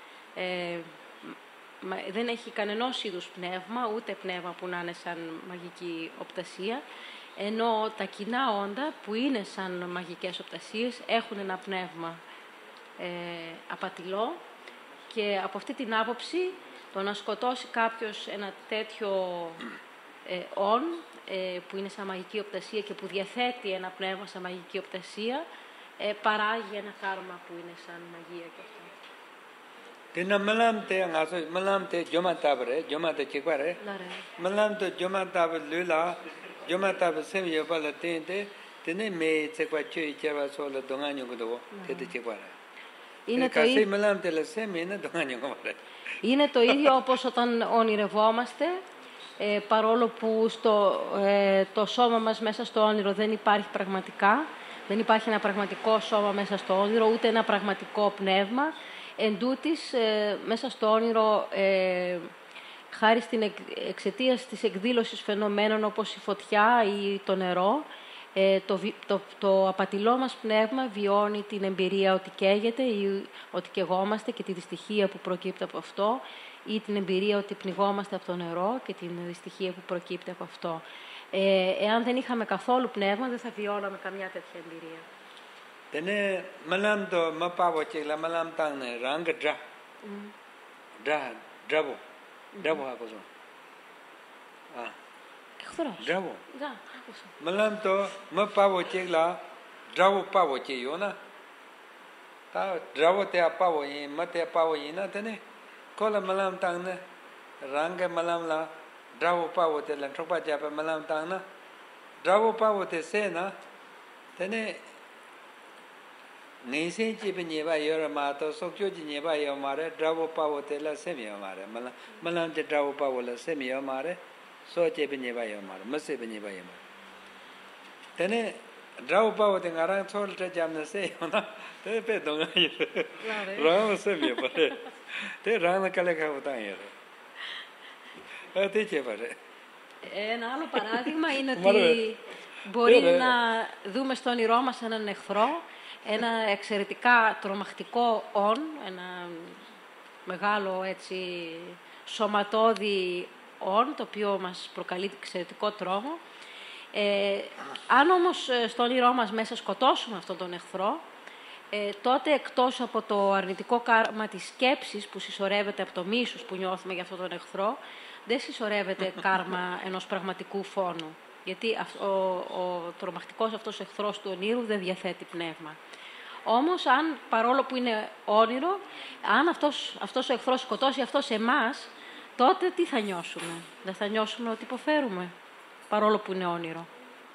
δεν έχει κανενός είδους πνεύμα, ούτε πνεύμα που να είναι σαν μαγική οπτασία, ενώ τα κοινά όντα που είναι σαν μαγικές οπτασίες έχουν ένα πνεύμα απατηλό, και από αυτή την άποψη το να σκοτώσει κάποιος ένα τέτοιο όν που είναι σαν μαγική οπτασία και που διαθέτει ένα πνεύμα σαν μαγική οπτασία, παράγει ένα κάρμα που είναι σαν μαγεία και αυτό. Tina malamte joma tabre, joma te chikware. Malamte joma tabre lula, joma tabre sem yobala tinte, tene me chekwa chui cheva sola donganyo kudo, tete chikware. Είναι το ίδιο. Είναι το ίδιο όπως όταν ονειρευόμαστε, παρόλο που το σώμα μας μέσα στο όνειρο δεν υπάρχει πραγματικά, δεν υπάρχει ένα πραγματικό σώμα μέσα στο όνειρο, ούτε ένα πραγματικό πνεύμα. Εν τούτης, μέσα στο όνειρο, χάρη στην εξαιτίας της εκδήλωσης φαινομένων όπως η φωτιά ή το νερό, το απατηλό μας πνεύμα βιώνει την εμπειρία ότι καίγεται ή ότι καιγόμαστε και τη δυστυχία που προκύπτει από αυτό, ή την εμπειρία ότι πνιγόμαστε από το νερό και την δυστυχία που προκύπτει από αυτό. Εάν δεν είχαμε καθόλου πνεύμα, δεν θα βιώναμε καμιά τέτοια εμπειρία. Tene malam to mapawo chela malam tang ne rang dra. Drabo hakoso. Εχθρός. Drabo. Άκουσα. Malam to mapawo chela drabo pawo che yo na. Ta drabo te apawo yin mate apawo yin na tene. Kola malam tang ne rang malam la drabo pawo te la tropa ja pa malam tang na. Drabo pawo te se na tene Nisen chip niba yoramato, sokyo niba yomare, dravo pavo tela semi yomare, malam de dravo pavo la semi yomare, so chip niba yomare, masib niba yomare. Tene dravo pavo de garang sol jamna se yona, te pe donga yore, rama semi yomare, te rama kaleka utayere. Te chepare. Ένα άλλο παράδειγμα είναι ότι μπορεί να δούμε στο όνειρό μας έναν εχθρό, ένα εξαιρετικά τρομακτικό όν, ένα μεγάλο έτσι σωματώδη όν, το οποίο μας προκαλεί εξαιρετικό τρόμο. Αν όμως στο όνειρό μας μέσα σκοτώσουμε αυτόν τον εχθρό, τότε εκτός από το αρνητικό κάρμα της σκέψης που συσσωρεύεται από το μίσος που νιώθουμε για αυτόν τον εχθρό, δεν συσσωρεύεται κάρμα ενός πραγματικού φόνου. Γιατί ο τρομακτικός αυτός εχθρός του ονείρου δεν διαθέτει πνεύμα. Όμως, παρόλο που είναι όνειρο, αν αυτός ο εχθρός σκοτώσει αυτός εμάς, τότε τι θα νιώσουμε? Δεν θα νιώσουμε ότι υποφέρουμε, παρόλο που είναι όνειρο.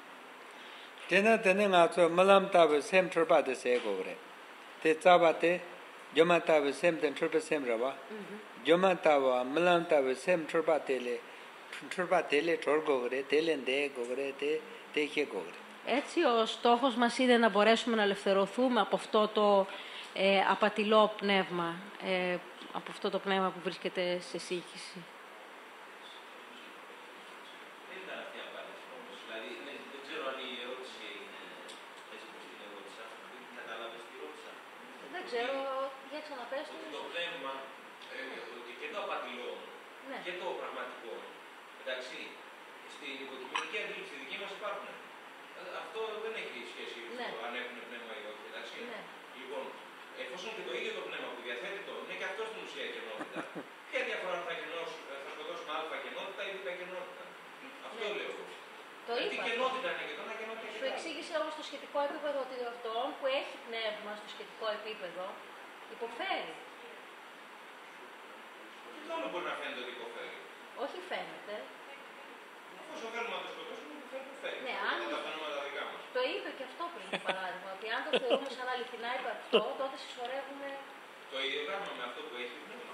Τένα ngātso malam tabu sem trurpa de se gogre. Te tsabate joma tabu sem den trurpa sem rawa. Joma tabu malam tabu sem trurpa tele tror gogre, telen de gogre, te khe gogre. Έτσι, ο στόχος μας είναι να μπορέσουμε να ελευθερωθούμε από αυτό το απατηλό πνεύμα, από αυτό το πνεύμα που βρίσκεται σε σύγχυση. Δεν ξέρω, για ξαναπες το. Το πνεύμα, ότι και το απατηλό και το πραγματικό, εντάξει, στην υποκειμενική αντίληψη δική μας υπάρχουν. Αυτό δεν έχει σχέση με το αν έχουν πνεύμα ή όχι, εντάξει. Λοιπόν, εφόσον και το ίδιο το πνεύμα που διαθέτει το, είναι και αυτό στην ουσία κενότητα. Ποια διαφορά θα σκοτώσουμε α κενότητα ή β κενότητα? Αυτό λέω. Τι κενότητα είναι και το ένα κενότητα. Σου εξήγησε όμως στο σχετικό επίπεδο ότι αυτό που έχει πνεύμα στο σχετικό επίπεδο υποφέρει. Τι άλλο μπορεί να φαίνεται ότι υποφέρει? Όχι φαίνεται. Όσο θέλουμε να το σκοτώσουμε, υποφέρει. Ναι, αν τα φαινόμενα τα δικά μας. Το είπε και αυτό πριν, για παράδειγμα, ότι αν το θεωρούμε σαν αληθινά υπαρκτό, τότε συσσωρεύουμε Το ίδιο κάνουμε με αυτό που έχει το πνεύμα.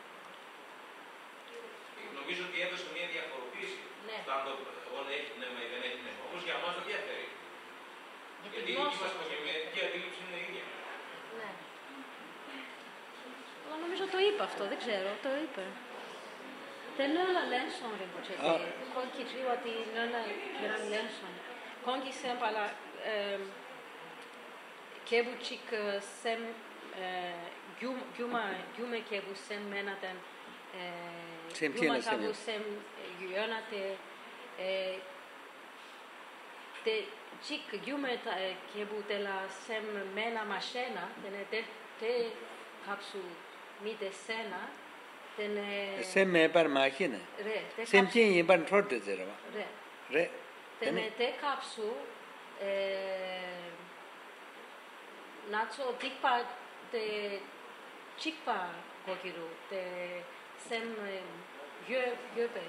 Νομίζω ότι έδωσε μια διαφοροποίηση. Ναι. Φτάνει όταν έχει πνεύμα ή δεν έχει πνεύμα. Όμως για μας δεν διαφέρει. Γιατί η δική μας κοσμική αντίληψη είναι ίδια. Ναι. Εγώ νομίζω το είπε αυτό, δεν ξέρω, το είπε. Tenela Lenson Rinpoche, konki jiwati nana kiran Lenson. Konki sempala kebuchik sem gyume kebu sem menaten gyuma kabu sem gyönate te chik gyume kebu tela sem mena mashena te kapsu mite sena. Sem me par machine. Sem chin ban trot de zero. Re. Te kapsu nacho tikpa te chikpa kokiru te sem yöpe.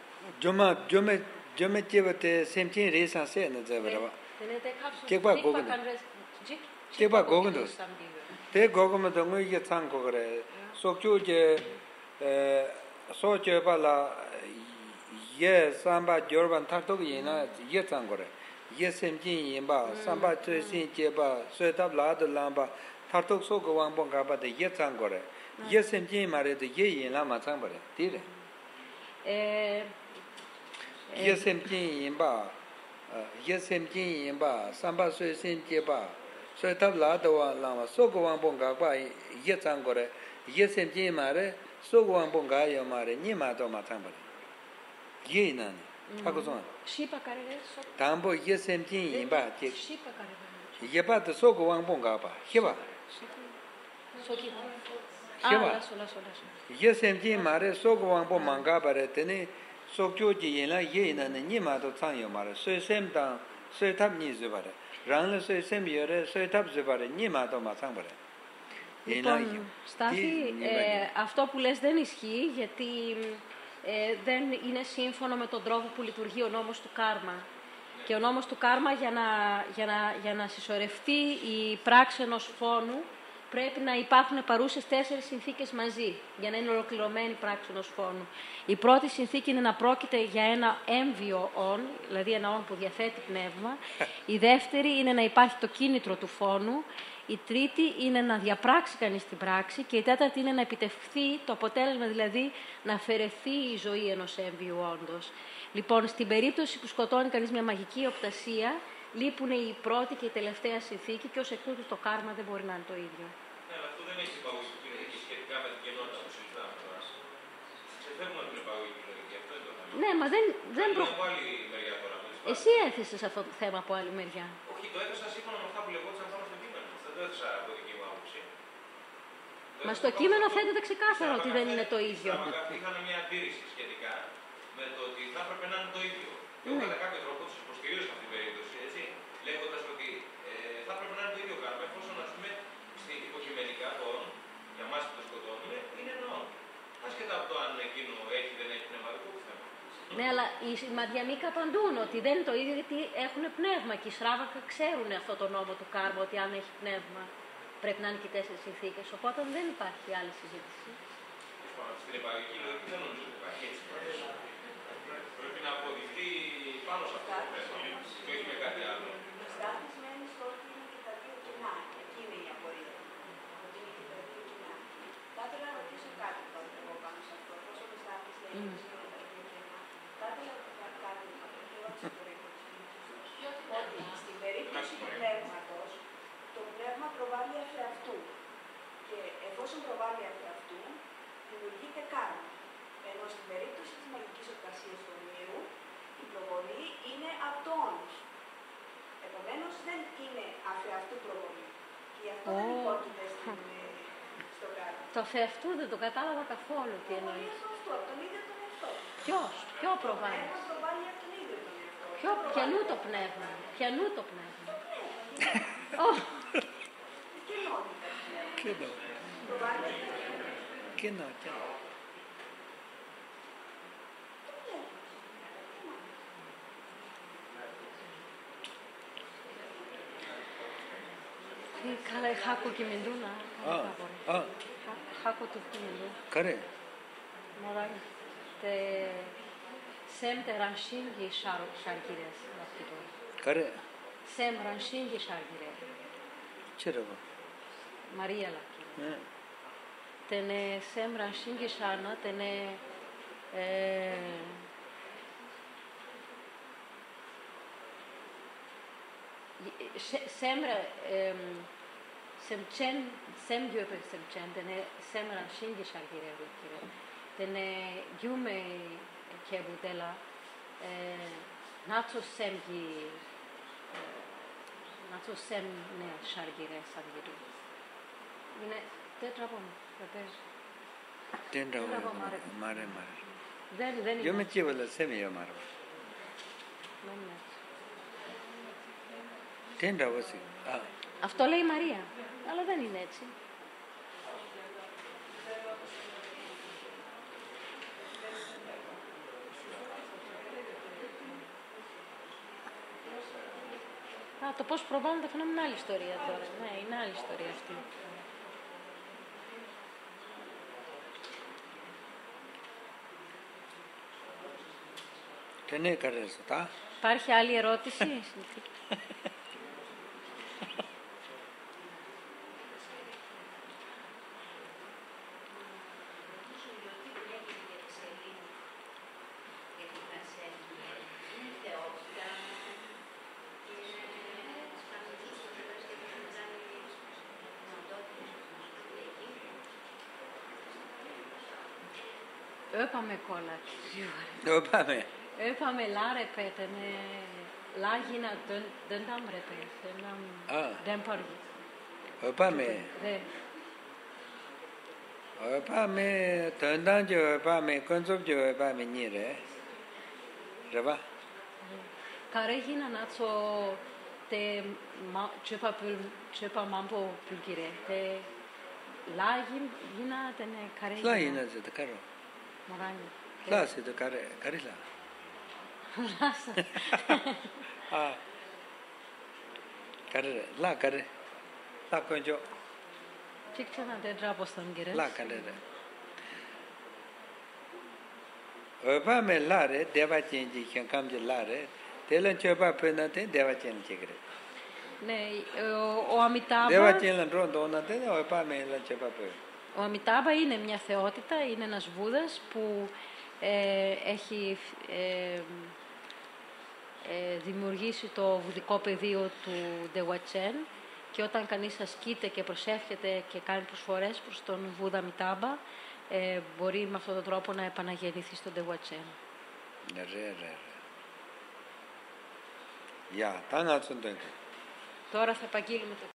Jome chevate sem chin re sa se na zero. Te kapsu tikpa gogondo. Te gogoma dongo ye tsang ko gre. Sokchu je so cheba la ye samba jorban tartok yina ye tsangore ye semjin yinba samba chesin cheba soetab la de lamba tartok so go wang bong ga ba de ye tsangore ye semjin mare de ye yin la ma tsangore dire ye semjin yinba samba chesin cheba soetab la de wa lamba so go wang bong ga ba ye tsangore ye semjin mare so go wang bong ga yo mare ni ma do ma tsangore ye nani hakuson shipa karere so tambo ye semjin yinba je shipa karere ye ba de so go wang bong ga ba hiba soki hiba sola ye semjin mare so go wang bong manga ba re tene so kyo ji yin la ye nani ni ma do tsang yo mare so sem dang so tab ni zu ba re rang le so sem yo re so tab zu ba re ni ma do ma tsang ba re. Λοιπόν, Στάθη, αυτό που λες δεν ισχύει, γιατί δεν είναι σύμφωνο με τον τρόπο που λειτουργεί ο νόμος του κάρμα. Και ο νόμος του κάρμα για να συσσωρευτεί η πράξη ενός φόνου πρέπει να υπάρχουν παρούσες 4 συνθήκες μαζί για να είναι ολοκληρωμένη η πράξη ενός φόνου. Η πρώτη συνθήκη είναι να πρόκειται για ένα έμβιο όν, δηλαδή ένα όν που διαθέτει πνεύμα. Η δεύτερη είναι να υπάρχει το κίνητρο του φόνου. Η τρίτη είναι να διαπράξει κανείς την πράξη και η τέταρτη είναι να επιτευχθεί το αποτέλεσμα, δηλαδή να αφαιρεθεί η ζωή ενός έμβιου όντως. Λοιπόν, στην περίπτωση που σκοτώνει κανείς μια μαγική οπτασία, λείπουν η πρώτη και η τελευταία συνθήκη και ως εκ τούτου το κάρμα δεν μπορεί να είναι το ίδιο. Ναι, αλλά αυτό δεν έχει υπαγωγική κοινωνική σχετικά με την κοινότητα που συζητάμε τώρα. Ξεφεύγουμε από την υπαγωγική κοινωνική, αυτό είναι το θέμα. Ναι, μα δεν από άλλη μεριά τώρα. Εσύ έθεσες αυτό το θέμα από άλλη μεριά. Όχι, το έθεσα σύμφωνα με αυτά που λεγόντουσαν πάνω στο κείμενο. Δεν το έθεσα από δική μου άποψη. Μα στο κείμενο φαίνεται ξεκάθαρα ότι δεν είναι το ίδιο. Είχαν μια αντίρρηση σχετικά με το ότι θα έπρεπε να είναι το ίδιο. Εγώ κατά κάποιο τρόπο του υποστηρίζω σε αυτή την περίπτωση, έτσι, λέγοντα ότι θα έπρεπε να είναι το ίδιο κάρμα, εφόσον ας πούμε υποκειμενικά το όν, για εμά που το σκοτώνουμε, είναι ένα όν. Άσχετα από το αν εκείνο έχει ή δεν έχει πνευματικό θέμα. Ναι, αλλά οι Μαδιανοί απαντούν ότι δεν είναι το ίδιο γιατί έχουν πνεύμα και οι Σράβακα ξέρουν αυτό το νόμο του κάρμα, ότι αν έχει πνεύμα πρέπει να είναι και 4 συνθήκες. Οπότε δεν υπάρχει άλλη συζήτηση. Στην επαγωγική λογική δεν νομίζω ότι υπάρχει έτσι. Πρέπει να αποδειχθεί πάνω σε αυτό το θέμα. Και όχι με κάτι άλλο. Ο Στάθης μένει στο ότι είναι και τα δύο κοινά. Εκεί είναι η απορία. Ότι είναι και τα δύο κοινά. Θα ήθελα να ρωτήσω κάτι τώρα εγώ πάνω σε αυτό. Όσο ο Στάθης λέει ότι είναι τα δύο κοινά, θα ήθελα να ρωτήσω κάτι ότι στην περίπτωση του πνεύματος, το πνεύμα προβάλλει αφεαυτού. Και εφόσον προβάλλει αφεαυτού, δημιουργείται κάρμα. Ενώ στην περίπτωση της μαγικής οπτασίας του ονείρου, η προβολή είναι από το όνος. Επομένως δεν είναι αφεαυτού προβολή. Και γι' αυτό δεν υπόκειται στο κάρμα. Το αφεαυτού δεν το κατάλαβα καθόλου τι εννοεί. Από τον ίδιο τον εαυτό. Ποιο προβάλλει? Το πνεύμα προβάλλει από τον ίδιο τον εαυτό. Ποιανού το πνεύμα? Ποιανού το πνεύμα? Κοινό. Καλά, χάκο και μεντούνα. Χάκο του μεντού. Καρέ. Μωρά, σέμ τε ρανσίνγκι σαρκυρές. Καρέ. Σέμ ρανσίνγκι σαρκυρές. Τσέραβα. Μαρία λακή. Τενε σέμ ρανσίνγκι σάρνα, τενε Sem diyordu semçen, tene semran şingi şarkire rukire. Tene yume kebutela, natso semgi, natso sem ne şarkire sangiru. Yine tetrapon, teper. Tetrapon, mare. Δεν Yo me llevo la semilla mare. Tetrapon. Αυτό λέει η Μαρία, αλλά δεν είναι έτσι. Το πώς προβάλλουν τα φαινόμενα είναι άλλη ιστορία τώρα. Ναι, είναι άλλη ιστορία αυτή. Δεν έκανε σωστά. Υπάρχει άλλη ερώτηση? Έπαμε κόλλα. Έπαμε λάρε πέτανε. Λάγινα δεν τα μρέπε. Δεν παργεί. Έπαμε. Έπαμε. Ταντάν και έπαμε. Κονσόπ και έπαμε νιρε. Ρεβά. Καρέγινα να τσο τε τσέπα μάμπο πουλκυρέ. Τε λάγινα τενε καρέγινα. Λάγινα τε καρό. Morani. Lasa itu karila. Lasa. Karila, la kare, la konjo. Cikcana de drabostan gire. La karila. Opa me lare, deva chenji khankam je lare, telan chopa pena te deva chen chigre. Ναι, ο Αμιτάμπα. Deva chen lan rondo na te opa me lan chopa pe. Ο Αμιτάμπα είναι μια θεότητα, είναι ένας Βούδας που έχει δημιουργήσει το βουδικό πεδίο του Ντεβατσέν και όταν κανείς ασκείται και προσεύχεται και κάνει προσφορές προς τον Βούδα Αμιτάμπα μπορεί με αυτόν τον τρόπο να επαναγεννηθεί στον Ντεβατσέν. Τώρα θα επαγγείλουμε το